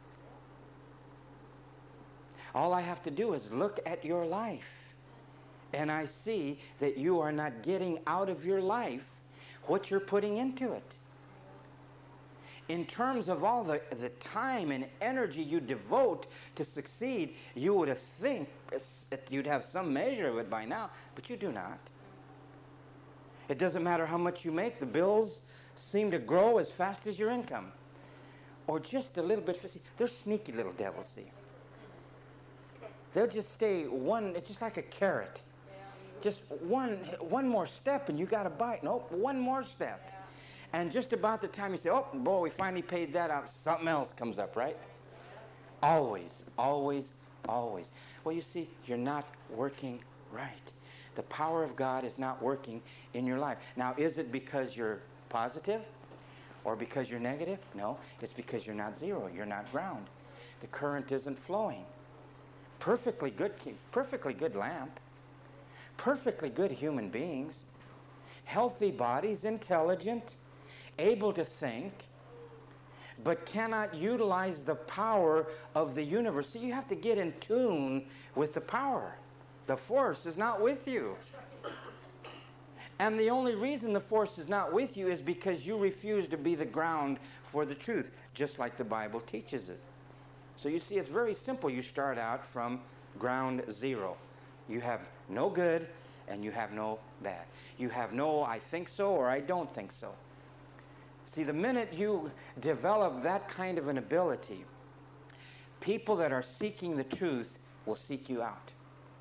All I have to do is look at your life. And I see that you are not getting out of your life what you're putting into it. In terms of all the time and energy you devote to succeed, you would think that you'd have some measure of it by now, but you do not. It doesn't matter how much you make. The bills seem to grow as fast as your income. Or just a little bit. See, they're sneaky little devils, see. They'll just stay one, it's just like a carrot. Just one more step and you got a bite. Nope, one more step. And just about the time you say, oh, boy, we finally paid that out, something else comes up, right? Always, always, always. Well, you see, you're not working right. The power of God is not working in your life. Now, is it because you're positive or because you're negative? No, it's because you're not zero. You're not ground. The current isn't flowing. Perfectly good lamp. Perfectly good human beings. Healthy bodies, intelligent, able to think, but cannot utilize the power of the universe. So you have to get in tune with the power. The force is not with you. And the only reason the force is not with you is because you refuse to be the ground for the truth, just like the Bible teaches it. So you see, it's very simple. You start out from ground zero. You have no good and you have no bad. You have no I think so or I don't think so. See, the minute you develop that kind of an ability, people that are seeking the truth will seek you out.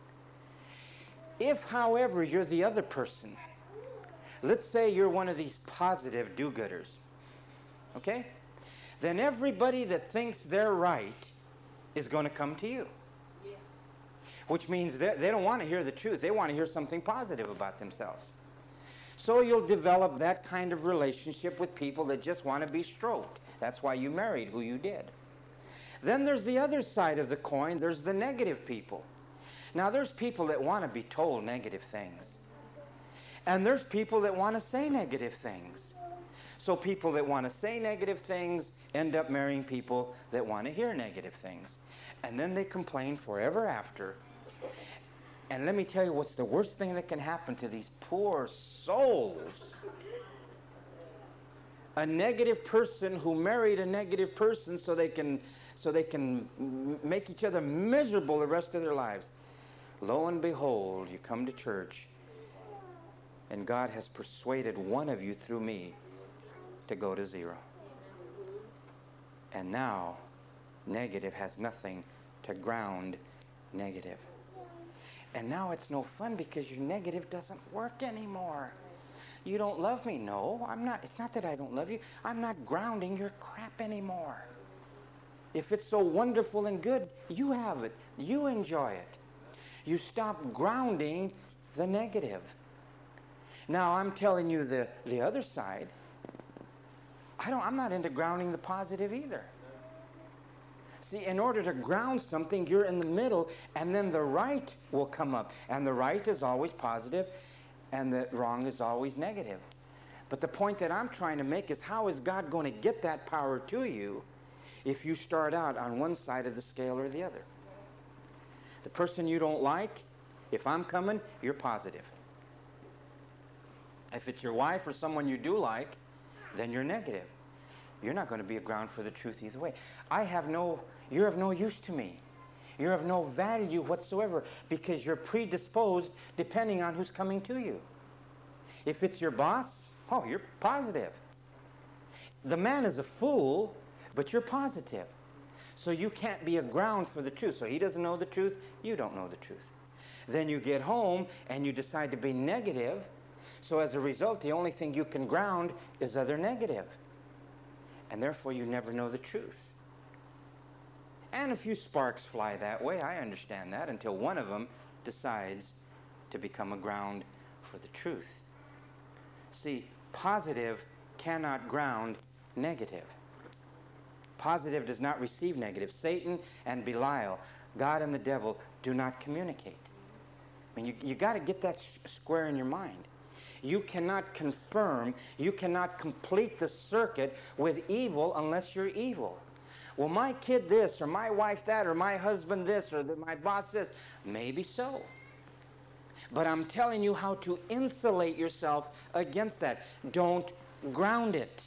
If, however, you're the other person, let's say you're one of these positive do-gooders, okay? Then everybody that thinks they're right is going to come to you. Yeah. Which means they don't want to hear the truth. They want to hear something positive about themselves. So you'll develop that kind of relationship with people that just want to be stroked. That's why you married who you did. Then there's the other side of the coin. There's the negative people. Now, there's people that want to be told negative things. And there's people that want to say negative things. So people that want to say negative things end up marrying people that want to hear negative things. And then they complain forever after. And let me tell you what's the worst thing that can happen to these poor souls. A negative person who married a negative person so they can make each other miserable the rest of their lives. Lo and behold, you come to church and God has persuaded one of you through me to go to zero. And now, negative has nothing to ground negative. And now it's no fun because your negative doesn't work anymore. You don't love me. No, I'm not. It's not that I don't love you. I'm not grounding your crap anymore. If it's so wonderful and good, you have it. You enjoy it. You stop grounding the negative. Now, I'm telling you the other side. I'm not into grounding the positive either. See, in order to ground something, you're in the middle, and then the right will come up. And the right is always positive, and the wrong is always negative. But the point that I'm trying to make is, how is God going to get that power to you if you start out on one side of the scale or the other? The person you don't like, if I'm coming, you're positive. If it's your wife or someone you do like, then you're negative. You're not going to be a ground for the truth either way. You're of no use to me. You're of no value whatsoever because you're predisposed depending on who's coming to you. If it's your boss, you're positive. The man is a fool, but you're positive. So you can't be a ground for the truth. So he doesn't know the truth, you don't know the truth. Then you get home and you decide to be negative. So as a result, the only thing you can ground is other negative. And therefore you never know the truth. And a few sparks fly that way, I understand that, until one of them decides to become a ground for the truth. See, positive cannot ground negative. Positive does not receive negative. Satan and Belial, God and the devil, do not communicate. I mean, you got to get that square in your mind. You cannot confirm, you cannot complete the circuit with evil unless you're evil. Well, my kid this, or my wife that, or my husband this, or my boss this. Maybe so. But I'm telling you how to insulate yourself against that. Don't ground it.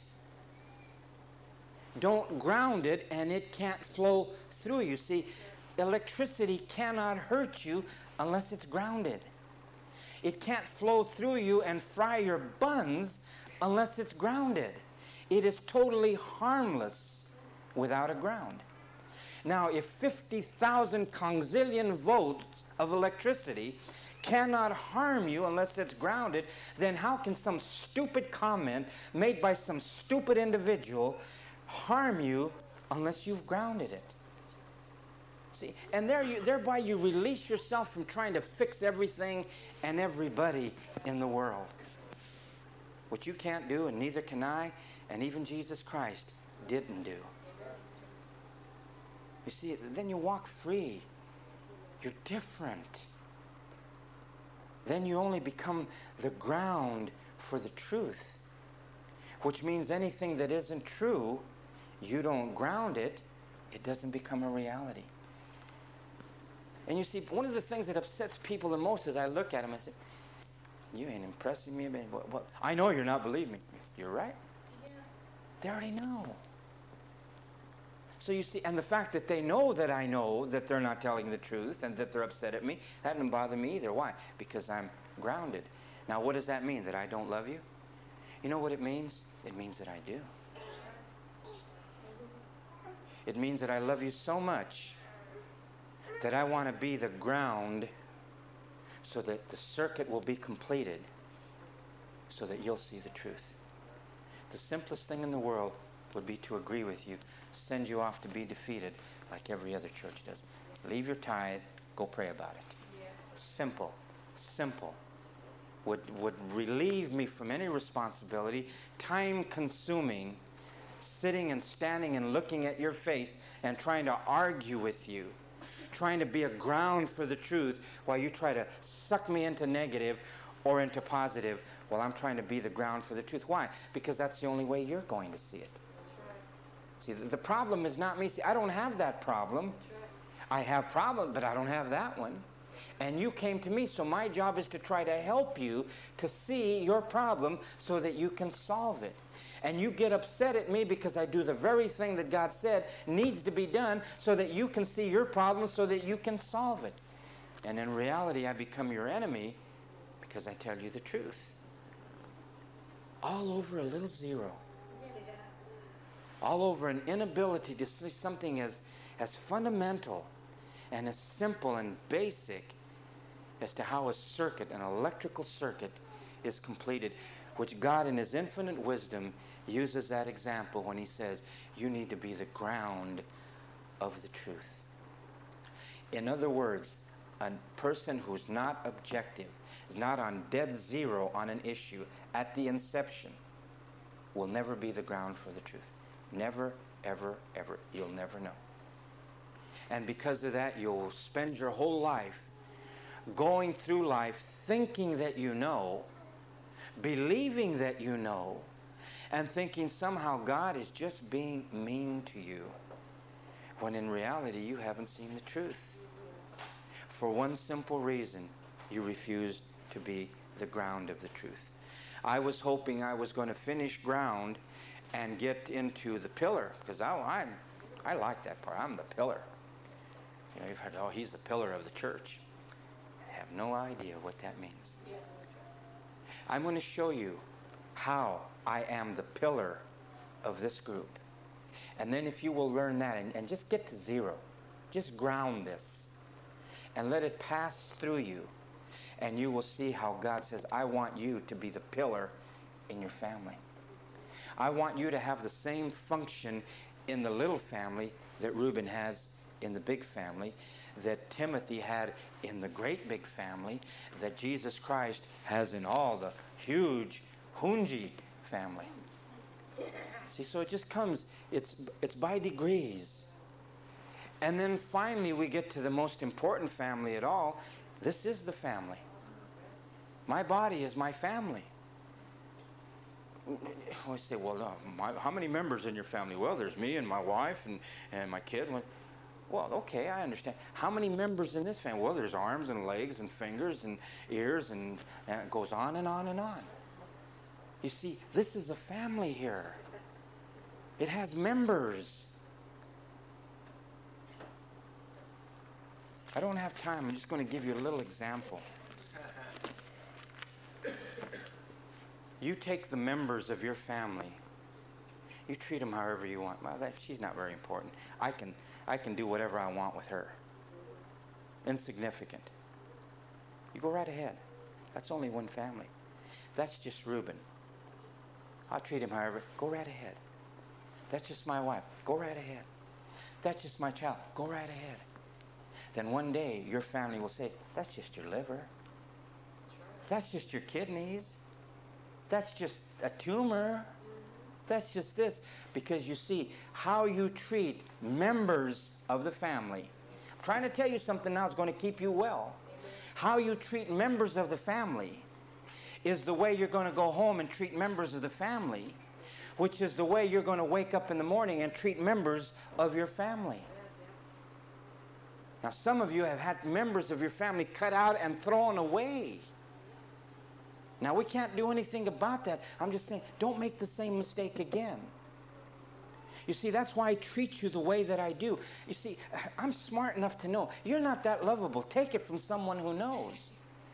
Don't ground it, and it can't flow through you. See, electricity cannot hurt you unless it's grounded. It can't flow through you and fry your buns unless it's grounded. It is totally harmless without a ground. Now, if 50,000 congzillion volts of electricity cannot harm you unless it's grounded, then how can some stupid comment made by some stupid individual harm you unless you've grounded it? See, and thereby you release yourself from trying to fix everything and everybody in the world. What you can't do, and neither can I, and even Jesus Christ didn't do. You see, then you walk free. You're different. Then you only become the ground for the truth, which means anything that isn't true, you don't ground it, it doesn't become a reality. And you see, one of the things that upsets people the most is I look at them and say, you ain't impressing me. Well, I know you're not believing me. You're right. Yeah. They already know. So you see, and the fact that they know that I know that they're not telling the truth and that they're upset at me, that doesn't bother me either. Why? Because I'm grounded. Now, what does that mean? That I don't love you? You know what it means? It means that I do. It means that I love you so much that I want to be the ground so that the circuit will be completed so that you'll see the truth. The simplest thing in the world would be to agree with you, send you off to be defeated like every other church does. Leave your tithe, go pray about it. Yeah. Simple. Would relieve me from any responsibility, time-consuming, sitting and standing and looking at your face and trying to argue with you, trying to be a ground for the truth while you try to suck me into negative or into positive while I'm trying to be the ground for the truth. Why? Because that's the only way you're going to see it. See, the problem is not me. See, I don't have that problem. I have problems, but I don't have that one. And you came to me, so my job is to try to help you to see your problem so that you can solve it. And you get upset at me because I do the very thing that God said needs to be done so that you can see your problem so that you can solve it. And in reality, I become your enemy because I tell you the truth. All over a little zero. All over an inability to see something as fundamental and as simple and basic as to how a circuit, an electrical circuit, is completed, which God in His infinite wisdom uses that example when He says, you need to be the ground of the truth. In other words, a person who's not objective, is not on dead zero on an issue at the inception, will never be the ground for the truth. Never, ever, ever. You'll never know. And because of that, you'll spend your whole life going through life thinking that you know, believing that you know, and thinking somehow God is just being mean to you, when in reality you haven't seen the truth. For one simple reason, you refuse to be the ground of the truth. I was hoping I was going to finish ground and get into the pillar, because I like that part. I'm the pillar. You know, you've heard, oh, he's the pillar of the church. I have no idea what that means. I'm going to show you how I am the pillar of this group. And then if you will learn that and just get to zero, just ground this and let it pass through you, and you will see how God says, I want you to be the pillar in your family. I want you to have the same function in the little family that Reuben has in the big family, that Timothy had in the great big family, that Jesus Christ has in all the huge Hunji family. See, so it just comes, it's by degrees. And then finally we get to the most important family at all. This is the family. My body is my family. I say, well, how many members in your family? Well, there's me and my wife and my kid. Well, okay, I understand. How many members in this family? Well, there's arms and legs and fingers and ears, and it goes on and on and on. You see, this is a family here. It has members. I don't have time. I'm just going to give you a little example. You take the members of your family. You treat them however you want. Well, she's not very important. I can do whatever I want with her. Insignificant. You go right ahead. That's only one family. That's just Reuben. I'll treat him however. Go right ahead. That's just my wife. Go right ahead. That's just my child. Go right ahead. Then one day your family will say, that's just your liver. That's just your kidneys. That's just a tumor. That's just this. Because you see, how you treat members of the family. I'm trying to tell you something now that's going to keep you well. How you treat members of the family is the way you're going to go home and treat members of the family, which is the way you're going to wake up in the morning and treat members of your family. Now, some of you have had members of your family cut out and thrown away. Now, we can't do anything about that. I'm just saying, don't make the same mistake again. You see, that's why I treat you the way that I do. You see, I'm smart enough to know you're not that lovable. Take it from someone who knows.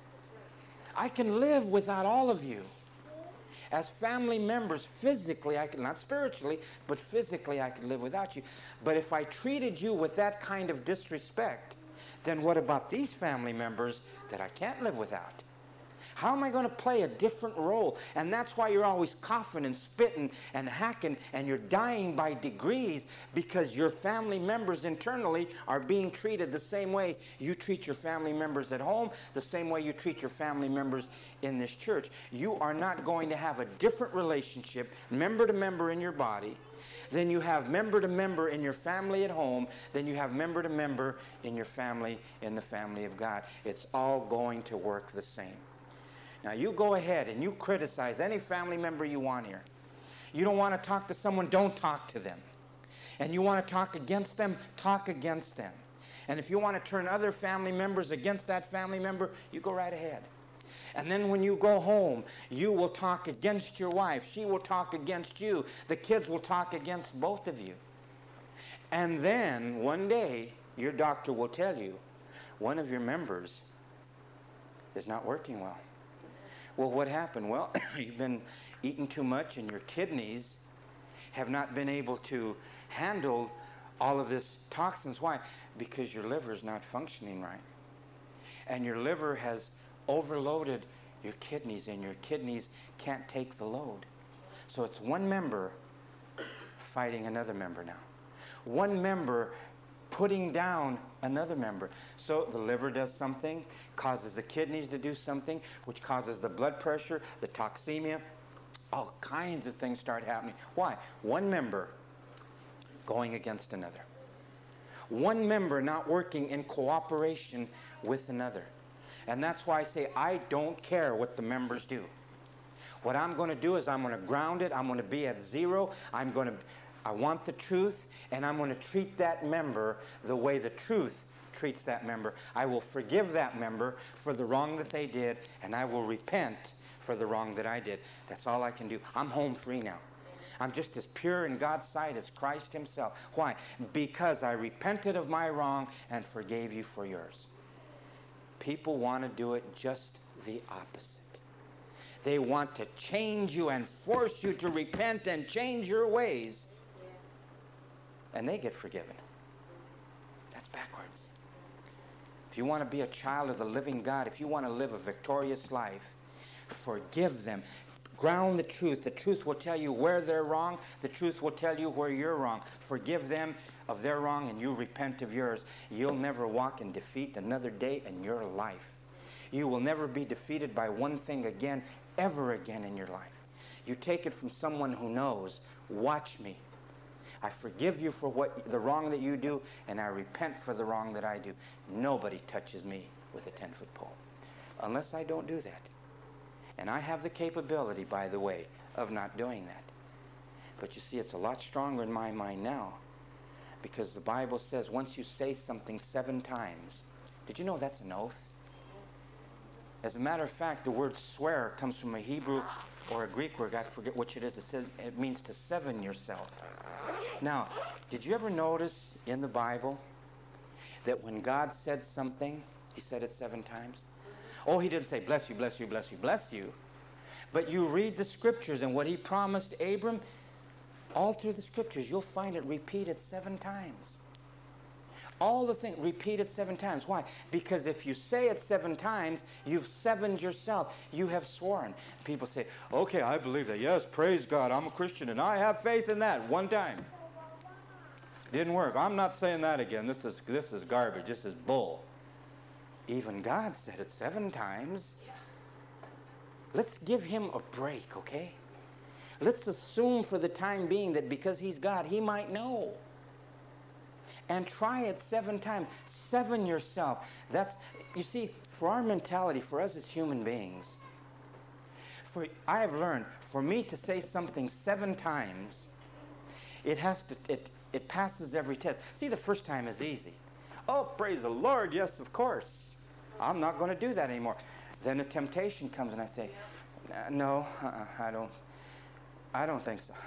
I can live without all of you. As family members, physically, I can, not spiritually, but physically I could live without you. But if I treated you with that kind of disrespect, then what about these family members that I can't live without? How am I going to play a different role? And that's why you're always coughing and spitting and hacking and you're dying by degrees, because your family members internally are being treated the same way you treat your family members at home, the same way you treat your family members in this church. You are not going to have a different relationship, member to member in your body, than you have member to member in your family at home, than you have member to member in your family in the family of God. It's all going to work the same. Now, you go ahead and you criticize any family member you want here. You don't want to talk to someone, don't talk to them. And you want to talk against them, talk against them. And if you want to turn other family members against that family member, you go right ahead. And then when you go home, you will talk against your wife. She will talk against you. The kids will talk against both of you. And then one day, your doctor will tell you one of your members is not working well. Well, what happened? Well, you've been eating too much and your kidneys have not been able to handle all of this toxins. Why? Because your liver is not functioning right. And your liver has overloaded your kidneys and your kidneys can't take the load. So it's one member fighting another member now. One member putting down another member. So the liver does something, causes the kidneys to do something, which causes the blood pressure, the toxemia, all kinds of things start happening. Why? One member going against another. One member not working in cooperation with another. And that's why I say I don't care what the members do. What I'm going to do is I'm going to ground it. I'm going to be at zero. I want the truth, and I'm going to treat that member the way the truth treats that member. I will forgive that member for the wrong that they did, and I will repent for the wrong that I did. That's all I can do. I'm home free now. I'm just as pure in God's sight as Christ himself. Why? Because I repented of my wrong and forgave you for yours. People want to do it just the opposite. They want to change you and force you to repent and change your ways. And they get forgiven. That's backwards. If you want to be a child of the living God, if you want to live a victorious life, forgive them. Ground the truth. The truth will tell you where they're wrong. The truth will tell you where you're wrong. Forgive them of their wrong and you repent of yours. You'll never walk in defeat another day in your life. You will never be defeated by one thing again, ever again in your life. You take it from someone who knows. Watch me. I forgive you for the wrong that you do, and I repent for the wrong that I do. Nobody touches me with a 10-foot pole unless I don't do that. And I have the capability, by the way, of not doing that. But you see, it's a lot stronger in my mind now, because the Bible says once you say something 7 times, did you know that's an oath? As a matter of fact, the word swear comes from a Hebrew or a Greek word, I forget which it is. It means to seven yourself. Now, did you ever notice in the Bible that when God said something, he said it 7 times? Oh, he didn't say, bless you, bless you, bless you, bless you. But you read the scriptures, and what he promised Abram, all through the scriptures, you'll find it repeated 7 times. All the things repeated 7 times. Why? Because if you say it 7 times, you've sevened yourself. You have sworn. People say, okay, I believe that. Yes, praise God, I'm a Christian, and I have faith in that. 1 time. Didn't work. I'm not saying that again. This is garbage. This is bull. Even God said it 7 times. Let's give him a break, okay? Let's assume for the time being that because he's God, he might know. And try it 7 times. 7 yourself. That's, you see, for our mentality, for us as human beings, I have learned, for me to say something 7 times, it passes every test. See, the first time is easy. Oh, praise the Lord, yes, of course. I'm not going to do that anymore. Then a temptation comes and I say, no, I don't think so.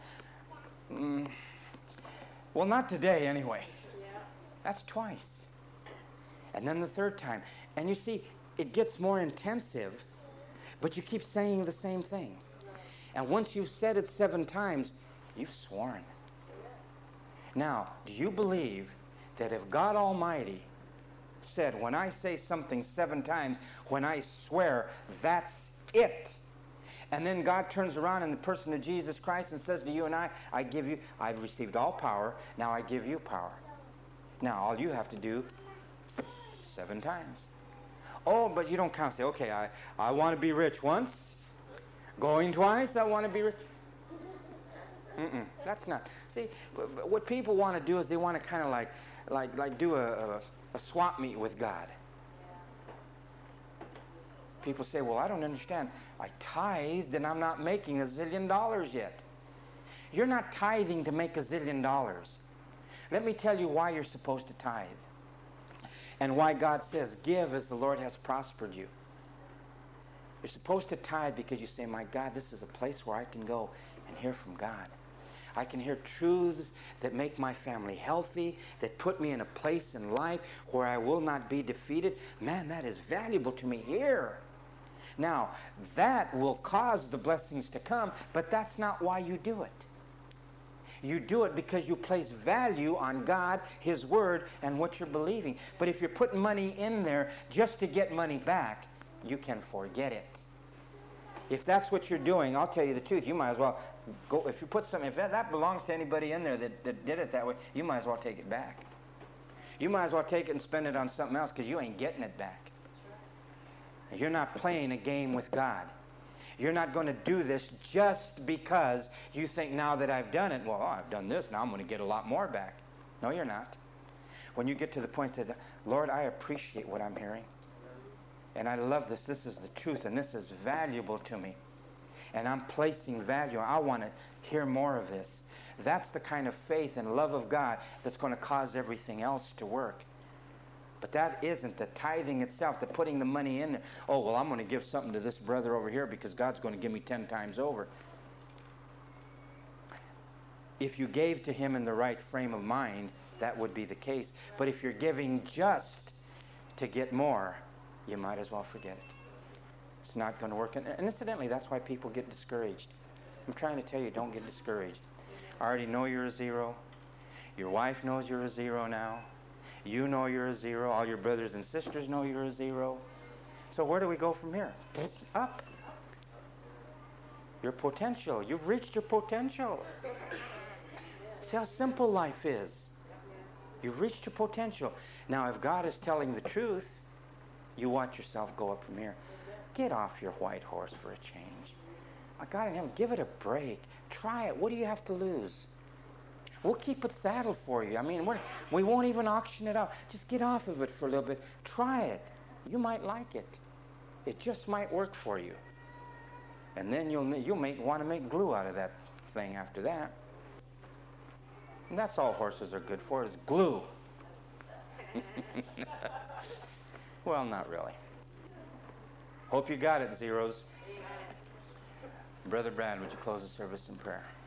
Well, not today anyway. That's twice. And then the third time. And you see, it gets more intensive, but you keep saying the same thing. And once you've said it 7 times, you've sworn. Now, do you believe that if God Almighty said, when I say something 7 times, when I swear, that's it? And then God turns around in the person of Jesus Christ and says to you and I've received all power, now I give you power. Now, all you have to do 7 times. Oh, but you don't count. Say, okay, I want to be rich once. Going twice, I want to be rich. That's not. See, what people want to do is they want to kind of like do a swap meet with God. People say, well, I don't understand. I tithed and I'm not making $1 zillion yet. You're not tithing to make $1 zillion. Let me tell you why you're supposed to tithe. And why God says, give as the Lord has prospered you. You're supposed to tithe because you say, my God, this is a place where I can go and hear from God. I can hear truths that make my family healthy, that put me in a place in life where I will not be defeated. Man, that is valuable to me here. Now, that will cause the blessings to come, but that's not why you do it. You do it because you place value on God, His Word, and what you're believing. But if you're putting money in there just to get money back, you can forget it. If that's what you're doing, I'll tell you the truth, you might as well go. If you put something, if that belongs to anybody in there that did it that way, you might as well take it back. You might as well take it and spend it on something else because you ain't getting it back. You're not playing a game with God. You're not going to do this just because you think, now that I've done it, well, I've done this, now I'm going to get a lot more back. No, you're not. When you get to the point that, Lord, I appreciate what I'm hearing. And I love this. This is the truth, and this is valuable to me. And I'm placing value. I want to hear more of this. That's the kind of faith and love of God that's going to cause everything else to work. But that isn't the tithing itself, the putting the money in there. Oh, well, I'm going to give something to this brother over here because God's going to give me 10 times over. If you gave to him in the right frame of mind, that would be the case. But if you're giving just to get more, you might as well forget it. It's not going to work. And incidentally, that's why people get discouraged. I'm trying to tell you, don't get discouraged. I already know you're a zero. Your wife knows you're a zero now. You know you're a zero. All your brothers and sisters know you're a zero. So where do we go from here? Up. Your potential. You've reached your potential. See how simple life is. You've reached your potential. Now, if God is telling the truth, you watch yourself go up from here. Get off your white horse for a change. My God in heaven, give it a break. Try it. What do you have to lose? We'll keep it saddled for you. I mean, we won't even auction it out. Just get off of it for a little bit. Try it. You might like it. It just might work for you. And then you'll want to make glue out of that thing after that. And that's all horses are good for, is glue. Well, not really. Hope you got it, zeros. Brother Brad, would you close the service in prayer?